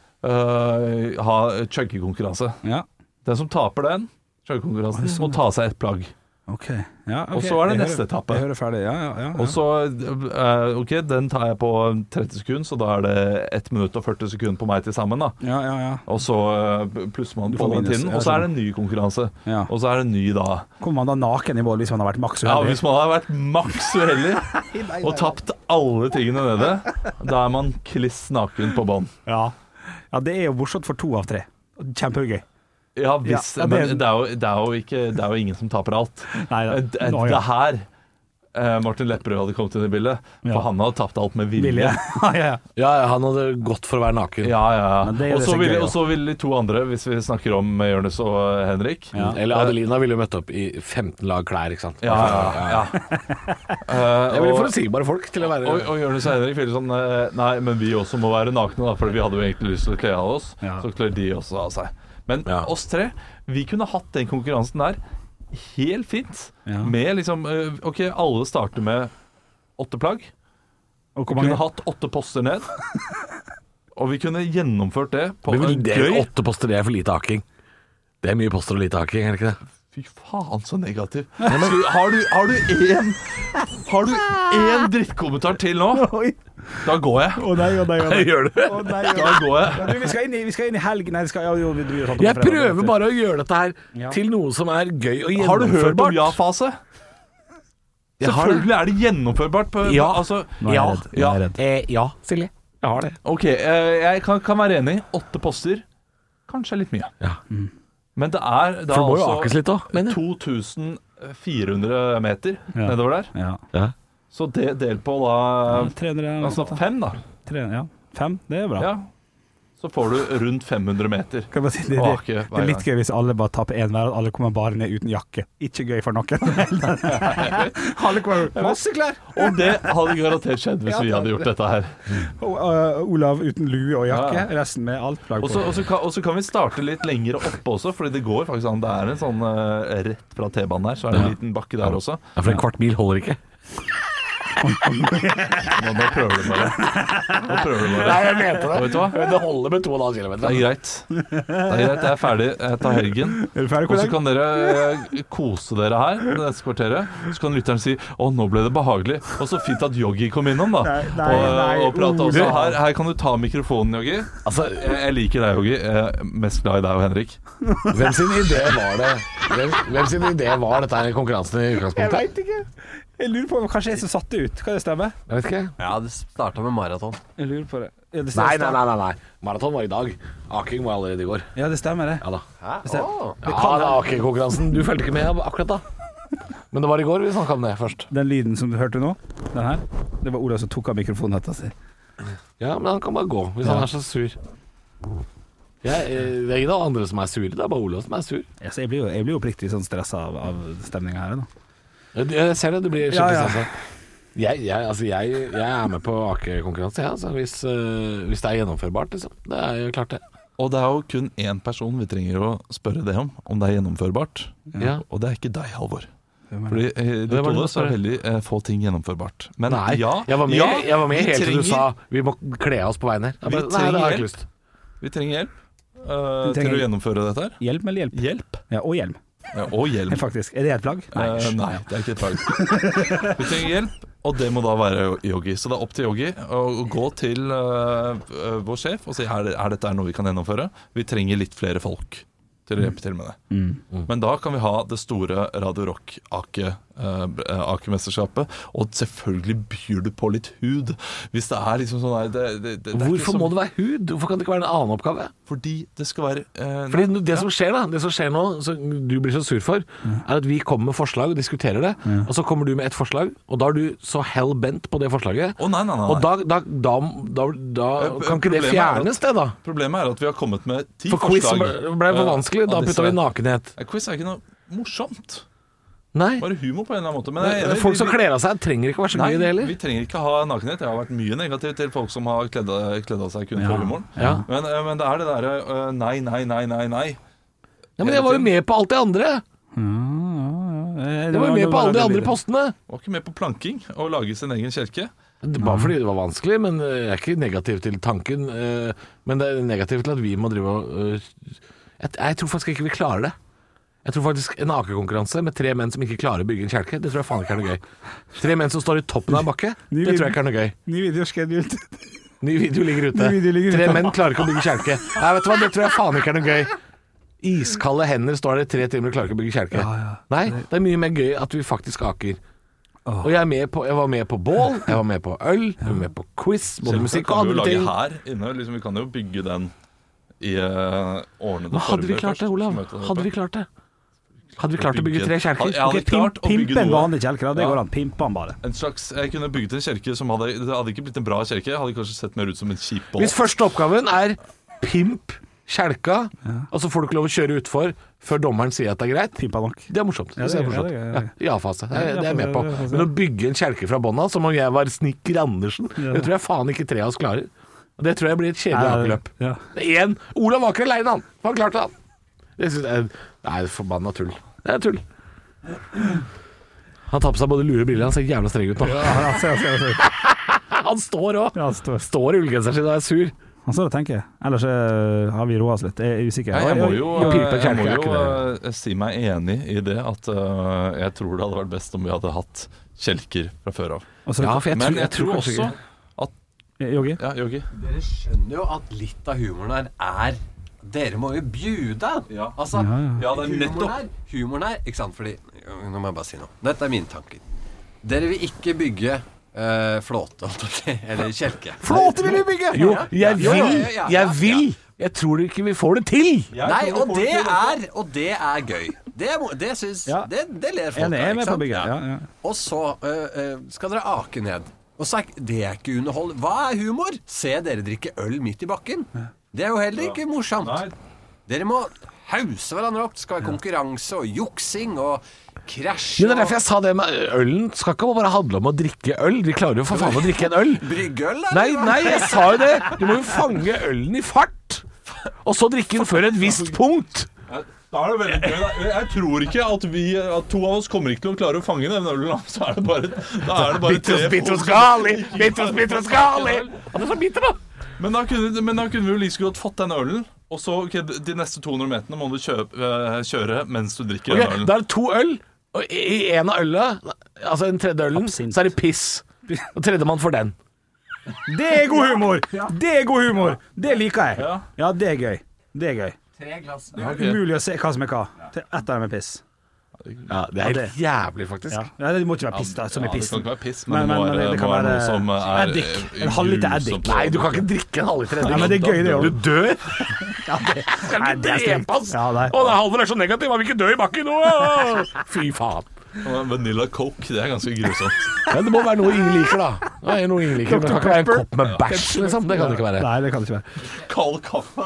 I: eh, ha chuggekonkurranse.
H: Ja.
I: Den som taper den chuggekonkurransen, må ta av seg et plagg.
H: Ok. Ja, ok.
I: Og så er det
H: Jeg
I: neste
H: hører-
I: etappe.
H: Jeg hører ferdig. Ja, ja, ja, ja.
I: Og så, eh, ok, den tar jeg på tretti sekunder, så da er det ett minutt og førti sekunder på meg til sammen da.
H: Ja, ja, ja.
I: Og så eh, plusser man
H: Du
I: på
H: får
I: den
H: minus,
I: tiden,
H: ja,
I: og så er det en ny konkurranse.
H: Ja.
I: Og så er det en ny da.
H: Kommer man da naken i mål hvis man har vært maks
I: Ja,
H: uheldig?
I: hvis man har vært maks uheldig og tapt alle tingene nede, da er man kliss naken på bånd.
H: Ja. Ja, det er jo morsomt for to av tre. Kjempegøy.
I: Ja, hvis,
H: Ja, ja, det-
I: men det er, jo, det, er jo ikke, det er jo ingen som taper alt.
H: Nei, da.
I: Det,
H: Nå,
I: det
H: ja.
I: her eh, Martin Lepperød hadde kommet inn i bildet, for
H: Ja.
I: han hadde tapt alt med vilje.
H: Vilje. ja, ja.
B: Ja, ja, han hadde gått for å være naken.
I: Ja, ja,
H: Men det er
I: ja.
H: jo
I: Og
H: det
I: så
H: som er
I: ville,
H: gøy,
I: og så ville de to andre, hvis vi snakker om Jonis og Henrik.
H: Ja.
B: Eller Adelina ville jo møtt opp i femten lag klær, ikke sant?
I: Ja, ja, ja. Eh,
B: Jeg ville
I: og,
B: forutsigbare folk til å være
I: og, og Jonis og Henrik ville sånn eh, nei, men vi også må være nakne, da, for vi hadde jo egentlig lyst til å kle av oss.
H: Ja.
I: Så kler de også av seg. Men
B: Ja.
I: oss tre, vi kunne hatt den konkurransen der helt fint.
H: Ja.
I: Med liksom eh, Ok, alle starter med åtte plagg.
H: Og
I: Vi
H: hvor mange
I: kunne hatt åtte poster ned. Og vi kunne gjennomført det på
B: Men
I: en
B: det er
I: gøy
B: åtte poster, det er for lite haking. Det er mye poster og lite haking, er det ikke det?
I: Fy faen, så negativ. Skal- Har du, har du én Har du én drittkommentar til nå?
H: Oi.
I: Da går jeg.
H: Å nei, å nei, å nei.
B: Gjør du?
H: Å nei, å
I: Da
H: nei.
I: går jeg.
H: Ja, du, vi, skal inn i, vi skal inn i helg. Nei, det skal, ja, jo, vi, vi, vi,
B: Jeg prøver bare å gjøre dette her
H: Ja.
B: til noe som er gøy og
I: Har du hørt om
B: gjennomførbart.
I: ja-fase?
B: Jeg har det.
I: Selvfølgelig er det gjennomførbart. På,
B: Ja.
I: altså,
H: Nå er jeg redd. Nå er jeg redd.
B: Eh, ja, Silje. Jeg har det.
I: Ok, eh, jeg kan, kan være enig. Åtte poster, kanskje litt mye.
B: Ja.
I: Men det er da
B: For det må jo
I: altså
B: akes litt òg, mener jeg.
I: to tusen fire hundre meter
H: Ja.
I: nedover der.
H: Ja.
B: Ja.
I: Så det del på da
H: tre hundre,
I: Altså fem, da.
H: tre, ja. Fem, det er bra.
I: Ja. Så får du rundt fem hundre meter.
H: Kan jeg bare si, det,
I: Å,
H: det,
I: ikke
H: det
I: hver
H: er litt
I: gang.
H: gøy hvis alle bare tapper én hver, og alle kommer bare ned uten jakke. Ikke gøy for noen. Alle kommer masse klær.
I: Og det hadde garantert skjedd hvis vi hadde gjort dette her.
H: Og, uh, Olav uten lue og jakke,
I: Ja.
H: resten med alt plagg
I: Og
H: på.
I: så, og, så kan, og så kan vi starte litt lenger oppe også, fordi det går faktisk an. Det er en sånn eh, rett fra T-banen her, så er det en liten bakke der også.
B: Ja, for en kvart mil holder ikke.
I: Nå, nå prøver du bare. Nå prøver du bare.
B: Nei, jeg mente
I: Og vet du hva?
B: Det holder med to og en halv
I: Det
B: kilometer.
I: er greit. Det er greit, jeg er ferdig. Jeg tar helgen.
H: Er du ferdig
I: Og
H: med
I: så
H: det?
I: kan dere eh, kose dere her det neste kvarteret. Så kan lytteren si 'Å, nå ble det behagelig'. Og så fint at Yogi kom innom, da.
H: Nei, nei,
I: og,
H: nei,
I: og prate også.
H: Ole.
I: Her, her kan du ta mikrofonen, Yogi.
B: Altså,
I: Jeg, jeg liker deg, Yogi. Jeg er mest glad i deg og Henrik.
B: hvem sin idé var det? Hvem, hvem sin idé var dette her i konkurransen i
H: Jeg
B: utgangspunktet?
H: veit ikke. Jeg lurer på om kanskje jeg som satte ut. Kan det stemme?
B: Jeg vet ikke.
J: Ja, det starta med maraton.
H: Jeg lurer på det. Ja, det
B: Nei,
H: stemmer.
B: nei, nei, nei, nei. Maraton var i dag. Aking var allerede i går.
H: Ja, det stemmer det.
B: Ja da.
J: Hæ?
H: Det stemmer.
J: Åh.
B: Ja, det er Aking-konkurransen. Du fulgte ikke med akkurat da. Men det var i går vi snakket om det først.
H: Den lyden som du hørte nå, den her, det var Olav som tok av mikrofonen etter seg.
B: Ja, men han kan bare gå hvis
H: Ja.
B: han er så sur. Jeg, eh, det er ingen andre som er sure, det er bare Olav som er sur.
H: Ja, så jeg blir jo, jeg blir jo oppriktig sånn stressa av, av stemninga her. Da.
B: Jeg, jeg ser det, du blir
H: Ja,
B: skikkelig
H: ja.
B: stressa. Jeg, jeg, altså jeg, jeg er med på akekonkurranse, ja, altså, hvis, eh, hvis det er gjennomførbart. Liksom. Det er jo klart det.
I: Og det er jo kun én person vi trenger å spørre det om, om det er gjennomførbart.
B: Ja.
I: Og det er ikke deg, Halvor.
H: Hvem er det?
I: Fordi eh,
B: Det var
I: ditt
B: det
I: hode så er
B: bare.
I: veldig eh, få ting gjennomførbart. Men
B: Nei,
I: ja,
B: jeg var med,
I: ja,
B: jeg var med
I: vi
B: helt til du
I: trenger-
B: sa vi må kle oss på veien her. Jeg
I: Vi
B: bare, nei, det
I: trenger
B: har jeg ikke
I: hjelp.
B: lyst.
I: Vi trenger hjelp eh,
H: trenger-
I: til å gjennomføre dette her.
H: Hjelp eller hjelp?
I: Hjelp.
H: Ja, og hjelm.
I: Ja, og hjelm.
H: Faktisk. Er det et plagg?
I: Nei, eh, nei, det er ikke et plagg. Vi trenger hjelp, og det må da være Yogi. Så det er opp til Yogi å gå til uh, vår sjef og si er, det, er dette noe vi kan gjennomføre. Vi trenger litt flere folk til å hjelpe til med det.
H: Mm.
I: Men da kan vi ha det store Radio Rock-akemesterskapet, og selvfølgelig byr du på litt hud. Hvis det er liksom sånn der, det, det, det, det er
B: Hvorfor
I: ikke
B: må
I: så-
B: det være hud? Hvorfor kan det ikke være en annen oppgave?
I: Fordi det skal være eh,
B: Fordi det som skjer da, det som skjer nå, som du blir så sur for, er at vi kommer med forslag og diskuterer det, og så kommer du med et forslag, og da er du så hell-bent på det forslaget,
I: Å, nei, nei, nei.
B: og da, da, da, da, da
I: Eh,
B: kan ikke det
I: problemet er
B: fjernes det da.
I: Problemet er at vi har kommet med ti
B: For quiz
I: forslag.
B: ble ble for
I: eh,
B: vanskelig, da
I: av disse.
B: putta vi nakenhet.
I: Eh, Quiz er ikke noe morsomt.
B: Nei,
I: Bare humor på en eller annen måte. Men jeg er enig,
B: folk
I: vi-
B: som
I: vi-
B: kler av seg trenger ikke være så
I: Nei,
B: gøy i det heller.
I: vi trenger ikke ha nakenhet. Jeg har vært mye negativ til folk som har kledd, kledd av seg kun for
H: Ja.
I: humoren.
B: Ja.
I: Men, eh, men det er det derre eh, nei, nei, nei, nei, nei.
B: Ja, men jeg var jo med på alt det andre.
H: Ja, ja, ja.
B: Jeg var jo med på alle de andre postene.
I: Var ikke med på planking og lage sin egen kjelke.
B: Det- Bare fordi det var vanskelig, men jeg er ikke negativ til tanken. eh, Men det er negativt til at vi må drive og eh, jeg, jeg tror faktisk ikke vi klarer det. Jeg tror faktisk en akekonkurranse med tre menn som ikke klarer å bygge en kjelke, det tror jeg faen ikke er noe gøy. Tre menn som står i toppen av en bakke, det tror jeg ikke er noe gøy.
H: Ny video scheduled.
B: Ny video ligger ute.
H: Ny video ligger
B: Tre
H: ute.
B: menn klarer ikke å bygge kjelke. Nei, vet du hva, det tror jeg faen ikke er noe gøy. Iskalde hender står der i tre timer og klarer ikke å bygge kjelke.
H: Ja, ja.
B: Nei, det er mye mer gøy at vi faktisk aker. Og jeg, er med på, jeg var med på bål, jeg var med på øl, jeg var med på quiz, både
I: Kjelke
B: musikk
I: kan
B: og
I: vi jo
B: andre
I: lage
B: ting.
I: her inne. Liksom, vi kan jo bygge den i uh, ordnede
B: Men hadde vi
I: former
B: klart det,
I: først,
B: Olav?
I: som møter
B: Hadde vi klart det? Hadde vi klart å bygge tre kjelker?
I: Jeg hadde
H: Ok,
I: klart å
H: pimp,
I: bygge
H: pimpe en
I: noe.
H: vanlig kjelke, da. Det
I: Ja.
H: går an. Pimpe han bare.
I: En slags, jeg kunne bygget en kjelke som hadde Det hadde ikke blitt en bra kjelke. Hadde kanskje sett mer ut som en kjip båt.
B: Hvis første oppgaven er pimp kjelka, og så får du ikke lov å kjøre utfor før dommeren sier at det er greit,
H: Pimpa nok.
B: det er morsomt.
H: Ja,
B: Det er
H: det-
B: morsomt.
H: ja, det- ja,
B: Ja, Ja-fase. Det, er- det er jeg med på.
H: Ja, ja, ja.
B: Men å bygge en kjelke fra bånn av, som om jeg var snekker Andersen, det tror jeg faen ikke tre av oss klarer. Og det tror jeg blir et kjedelig akeløp.
H: Ja.
B: Én! Olav var ikke aleine, han! Han klarte det, han. Det synes jeg er forbanna tull. Det er tull. Han tar på seg både lue og briller. Han ser jævla streng ut nå.
H: Ja, se, se, se.
B: Han står òg!
H: Ja, stå.
B: Står i ullgenseren sin og er sur.
H: Han står og tenker. Ellers eh, har vi roa oss litt. Jeg er usikker.
I: Nei, jeg må jo,
B: Ja, pipe
I: jeg må
B: kjelke er
I: jo
B: ikke
I: eh, si meg enig i det at eh, jeg tror det hadde vært best om vi hadde hatt kjelker fra før av.
H: Og så-
B: Ja, for jeg
I: Men
B: tror,
I: jeg tror
B: kanskje
I: også
B: ikke-
I: at
H: Yogi?
I: Ja, Yogi.
J: Dere skjønner jo at litt av humoren her er dere må jo bjude.
I: Ja.
J: Altså,
H: Ja, ja.
I: Ja, det er nettopp.
J: humoren her, humoren her, ikke sant? Fordi, nå må jeg bare si noe. Dette er mine tanker. Dere vil ikke bygge uh, flåte, eller kjelke.
B: Flåte vil vi bygge! Jo, jeg
J: Ja, ja,
B: vil!
J: ja, ja,
B: Jeg
J: ja.
B: vil! Jeg tror ikke vi får det til!
J: Nei, og det er, og det er gøy. Det, er mo- det synes,
H: Ja.
J: det, det ler folk
H: Enig,
J: av,
H: jeg er med
J: ikke
H: på
J: sant?
H: bygget. Ja, ja.
J: Og så øh, øh, skal dere ake ned. Og så er det er ikke underhold. Hva er humor? Se dere drikke øl midt i bakken. Det er jo heller ikke morsomt.
I: Nei.
J: Dere må hause hverandre opp. Det skal være konkurranse og juksing og krasj.
B: Ja, det er derfor jeg sa det med ølen. Det skal ikke bare handle om å drikke øl. Vi klarer jo for faen å drikke en øl.
J: Bryggeøl, eller?
B: Nei, nei, jeg sa jo det. Du må jo fange ølen i fart. Og så drikke den før et visst punkt.
I: Da er det veldig gøy. da. Jeg tror ikke at vi At to av oss kommer ikke til å klare å fange den ølen. da. Så er det bare Da er det bare
B: Bitter, bitter og skali. Bitter, bitter og skali. Han er så bitter, da.
I: Men da kunne, men da kunne vi jo like så godt fått den ølen. Og så ok, de neste to hundre meterne må du kjøpe, øh, kjøre mens du drikker
B: Ok,
I: den ølen.
B: da er det to øl, og i i en av ølene, altså den tredje ølen,
H: Absint.
B: så er det piss. Og tredjemann får den.
H: Det er god humor! Det er god humor! Det liker jeg.
I: Ja.
H: Ja, det er gøy. Det er gøy.
J: Tre glass.
H: Det er umulig å se hva som er hva. Ett av dem er piss.
B: Ja, det er helt jævlig, faktisk.
H: Ja, ja det må ikke være piss da, som
I: Ja,
H: er
I: det
H: piss.
I: kan ikke være piss, men,
H: Men-
I: det må
H: men-
I: være,
H: men det kan
I: må være
H: være
I: noe som er
H: eddik. En halvliter eddik.
I: grusomt.
B: Nei, du kan ikke drikke en halvliter eddik.
H: Ja, men det er gøy, det
B: Du
H: òg.
B: dør.
H: Ja, det,
B: Skal
H: Nei,
B: ikke
H: det er strengt.
B: drepe oss.
H: Ja, nei.
B: Å, det Halvor er så negativ, han vil ikke dø i bakken nå. Fy faen.
I: Og Vanilla Coke, det er ganske grusomt.
B: Men det må være noe ingen liker, da. Det er noe ingen liker. Men det kan ikke være en kopp med bæsj, liksom. Det kan det ikke være.
H: Nei, det kan det ikke være.
I: Kald kaffe.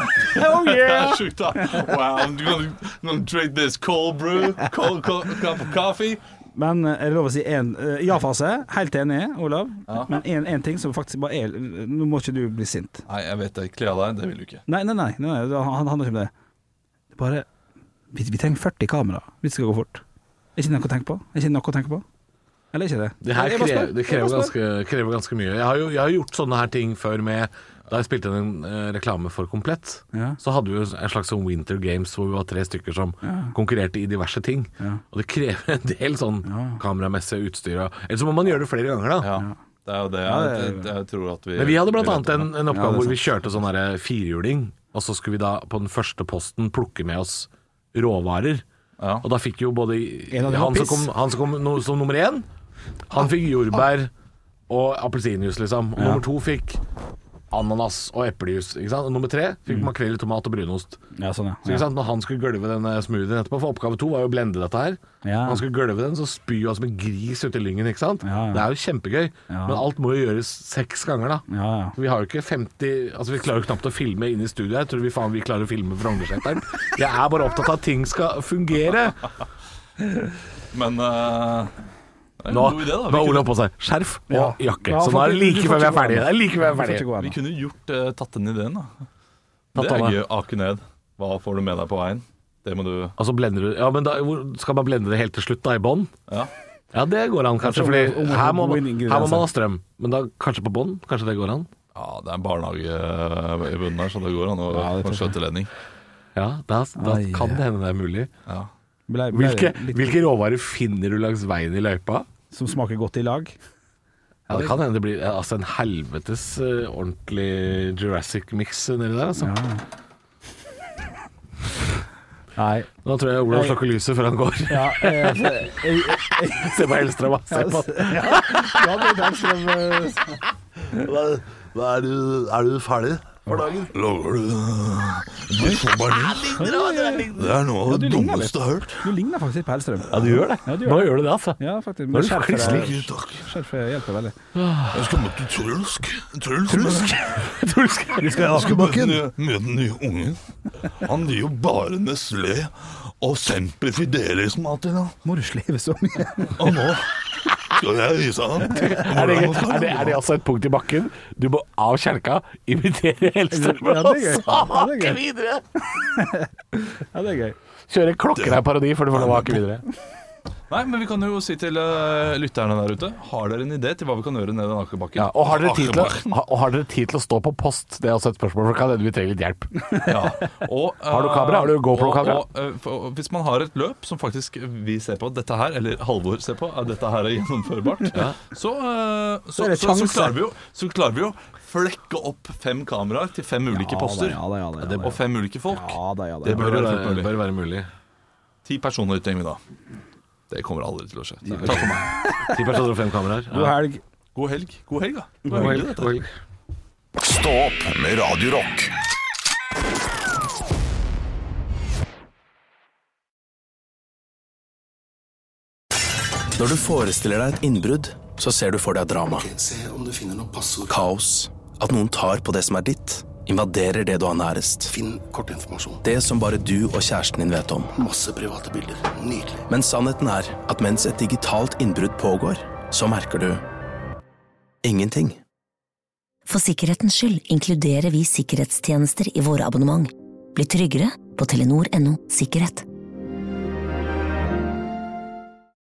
H: Oh
I: Det
H: yeah!
I: er sjukt, da. Wow, I'm gonna, gonna drink this cold brew, cold, cold cup of coffee.
H: Men eh, er det lov å si en eh, ja-fase? Helt enig, Olav. Men en, en ting som faktisk bare er Nå må ikke du bli sint.
I: Nei, jeg vet det. Kle av deg, det vil du ikke.
H: Nei, nei, nei. nei, nei det han- handler ikke om det. Det er bare Vi, vi trenger førti kamera hvis det skal gå fort. Er ikke noe å tenke på? Er ikke noe å tenke på? Eller er ikke det?
B: Det her
H: Jeg bare spør.
B: krever, det krever,
H: Jeg bare spør.
B: ganske, krever ganske mye. Jeg har jo jeg har gjort sånne her ting før med da jeg spilte en eh, reklame for Komplett.
H: Ja.
B: Så hadde vi jo en slags sånn Winter Games hvor vi var tre stykker som konkurrerte i diverse ting.
H: Ja.
B: Og det krever en del sånn kameramessig utstyr. og- Eller så må man gjøre det flere ganger, da.
I: Ja, det er jo det
H: Ja,
I: jeg,
H: det er-
I: jeg, jeg tror at vi
B: Men vi hadde blant
I: vi
B: annet
I: vet
B: en,
I: om.
B: en
H: Ja,
B: oppgave
H: det er
B: hvor vi kjørte sånn derre firehjuling, og så skulle vi da på den første posten plukke med oss råvarer.
I: Ja.
B: Og da fikk jo både
H: En av dem
B: han
H: var
B: som kom,
H: piss.
B: han som kom no, som nummer én, han fikk jordbær og appelsinjuice, liksom. Og
H: Ja.
B: nummer to fikk ananas og eplejus. Ikke sant? Og nummer tre fikk makrell i tomat og brunost.
H: Ja, sånn, ja.
B: Så ikke sant? Når han skulle gølve denne smoothien etterpå, for oppgave to var jo å blende dette her.
H: Ja.
B: Når han skulle gølve den, så spyr han som en gris ut i lyngen, ikke sant?
H: Ja, ja.
B: Det er jo kjempegøy.
H: Ja.
B: Men alt må jo gjøres seks ganger, da.
H: Ja, ja.
B: Vi har jo ikke femti Altså vi klarer jo knapt å filme inne i studio. Jeg tror vi faen vi klarer å filme Frognerseteren. Jeg er bare opptatt av at ting skal fungere.
I: Men uh, det er en
B: Nå,
I: god idé, da.
B: nå
I: Vi
B: har
I: kunne,
B: Olav på seg skjerf og
H: Ja.
B: jakke.
H: Ja,
B: Så nå er det
H: faktisk,
B: like
H: du får
B: før vi er
H: ikke gå
B: ferdige.
H: ennå.
B: Det er like før vi er
H: Du får
B: ferdige.
H: ikke gå ennå.
I: vi kunne gjort uh, tatt den ideen, da.
B: Tatt
I: Det er
B: av
I: gøy å ake ned. Hva får du med deg på veien? Det må du
B: Og så blender du Ja, men da hvor- skal man blende det helt til slutt, da, i bånn?
I: Ja.
B: Ja, det går an, kanskje.
H: Jeg tror
B: Fordi
H: om- om-
B: her må,
H: om-
B: man,
H: om-
B: her må man ha strøm. Men da kanskje på bånn? Kanskje det går an?
I: Ja, det er en barnehage uh, i bunnen her, så det går an å
H: Ja, det
I: å
H: tror jeg.
I: skjøteledning.
B: Ja, da, da
H: Ai,
B: kan det hende det er mulig.
I: Ja.
H: Ble, ble
B: Hvilke,
H: litt-
B: hvilke råvarer finner du langs veien i løypa?
H: Som smaker godt i lag?
B: Ja, det kan hende det blir eh, altså en helvetes eh, ordentlig Jurassic-mix nedi der, altså.
H: Ja. Nei.
B: Nå tror jeg Olav slukker lyset før han går.
H: Ja, eh, så, jeg, jeg,
B: Se på Hellstrøm, da. Se på
H: ja, ja, det er Hellstrøm, eh,
B: Hva, hva er, du, er du ferdig for dagen?
F: Lager du biffbarning? Det er noe av
H: du
F: det
H: ligner
F: dummeste jeg har hørt.
H: Du ligner faktisk litt på Hellstrøm.
B: Ja, du gjør det.
H: Ja, du gjør
B: Nå
H: det.
B: gjør du det, altså.
H: Ja, faktisk.
B: Nå er du
H: skjerfet-
B: kliss
F: Ikke takk.
H: skjerfet hjelper veldig.
F: Jeg skal møte Trulsk. Trulsk?
B: Trulsk.
H: Vi skal i
F: Jeg skal møte
H: Akebakken.
F: den nye- møte den nye ungen. Han gir jo bare Nestlé og Semper Fidelis-mat til ham.
H: Må du sleve så mye?
F: Og nå skal jeg vise ham
B: Er det, er, det, er det altså et punkt i bakken? Du må av kjelka, imitere Hellstrøm,
H: Ja,
B: og
H: det er gøy.
B: så
H: Ja, det er
B: hake
H: gøy.
B: videre!
H: Ja, det er gøy.
B: Kjøre klokkereir-parodi før du får lov å hake videre.
I: Nei, men vi kan jo si til uh, lytterne der ute, har dere en idé til hva vi kan gjøre ned den akebakken?
B: Ja, og, har dere tid til å, og har dere tid til å stå på post? Det er også et spørsmål, for kan vi trenger litt hjelp.
I: Ja. Og, uh,
B: har du kamera? Har du GoPro-kamera?
I: Og, og, uh, for, hvis man har et løp som faktisk vi ser på, dette her, eller Halvor ser på, at dette her er gjennomførbart, ja. så, uh, så, så, så, så, klarer vi jo, så klarer vi jo flekke opp fem kameraer til fem ulike
H: ja,
I: poster,
H: da, ja, da, ja, da, ja, da.
I: og fem ulike folk.
H: Ja, da, ja, da,
I: det bør,
B: det
I: være,
B: bør, bør være mulig.
I: Ti personer trenger vi da. Det kommer aldri til å skje. Takk for meg.
B: Ti personer og fem kameraer.
H: God helg.
I: God helg. God helg, da. God
B: helg.
I: helg,
B: God helg.
F: Stå opp med Radio Rock.
K: Når du forestiller deg et innbrudd, så ser du for deg drama. Se om du finner noe passord. Kaos. At noen tar på det som er ditt. Invaderer det du har nærest. Finn kortinformasjon. Det som bare du og kjæresten din vet om. Masse private bilder. Nydelig. Men sannheten er at mens et digitalt innbrudd pågår, så merker du ingenting.
L: For sikkerhetens skyld inkluderer vi sikkerhetstjenester i våre abonnement. Bli tryggere på telenor punktum no sikkerhet.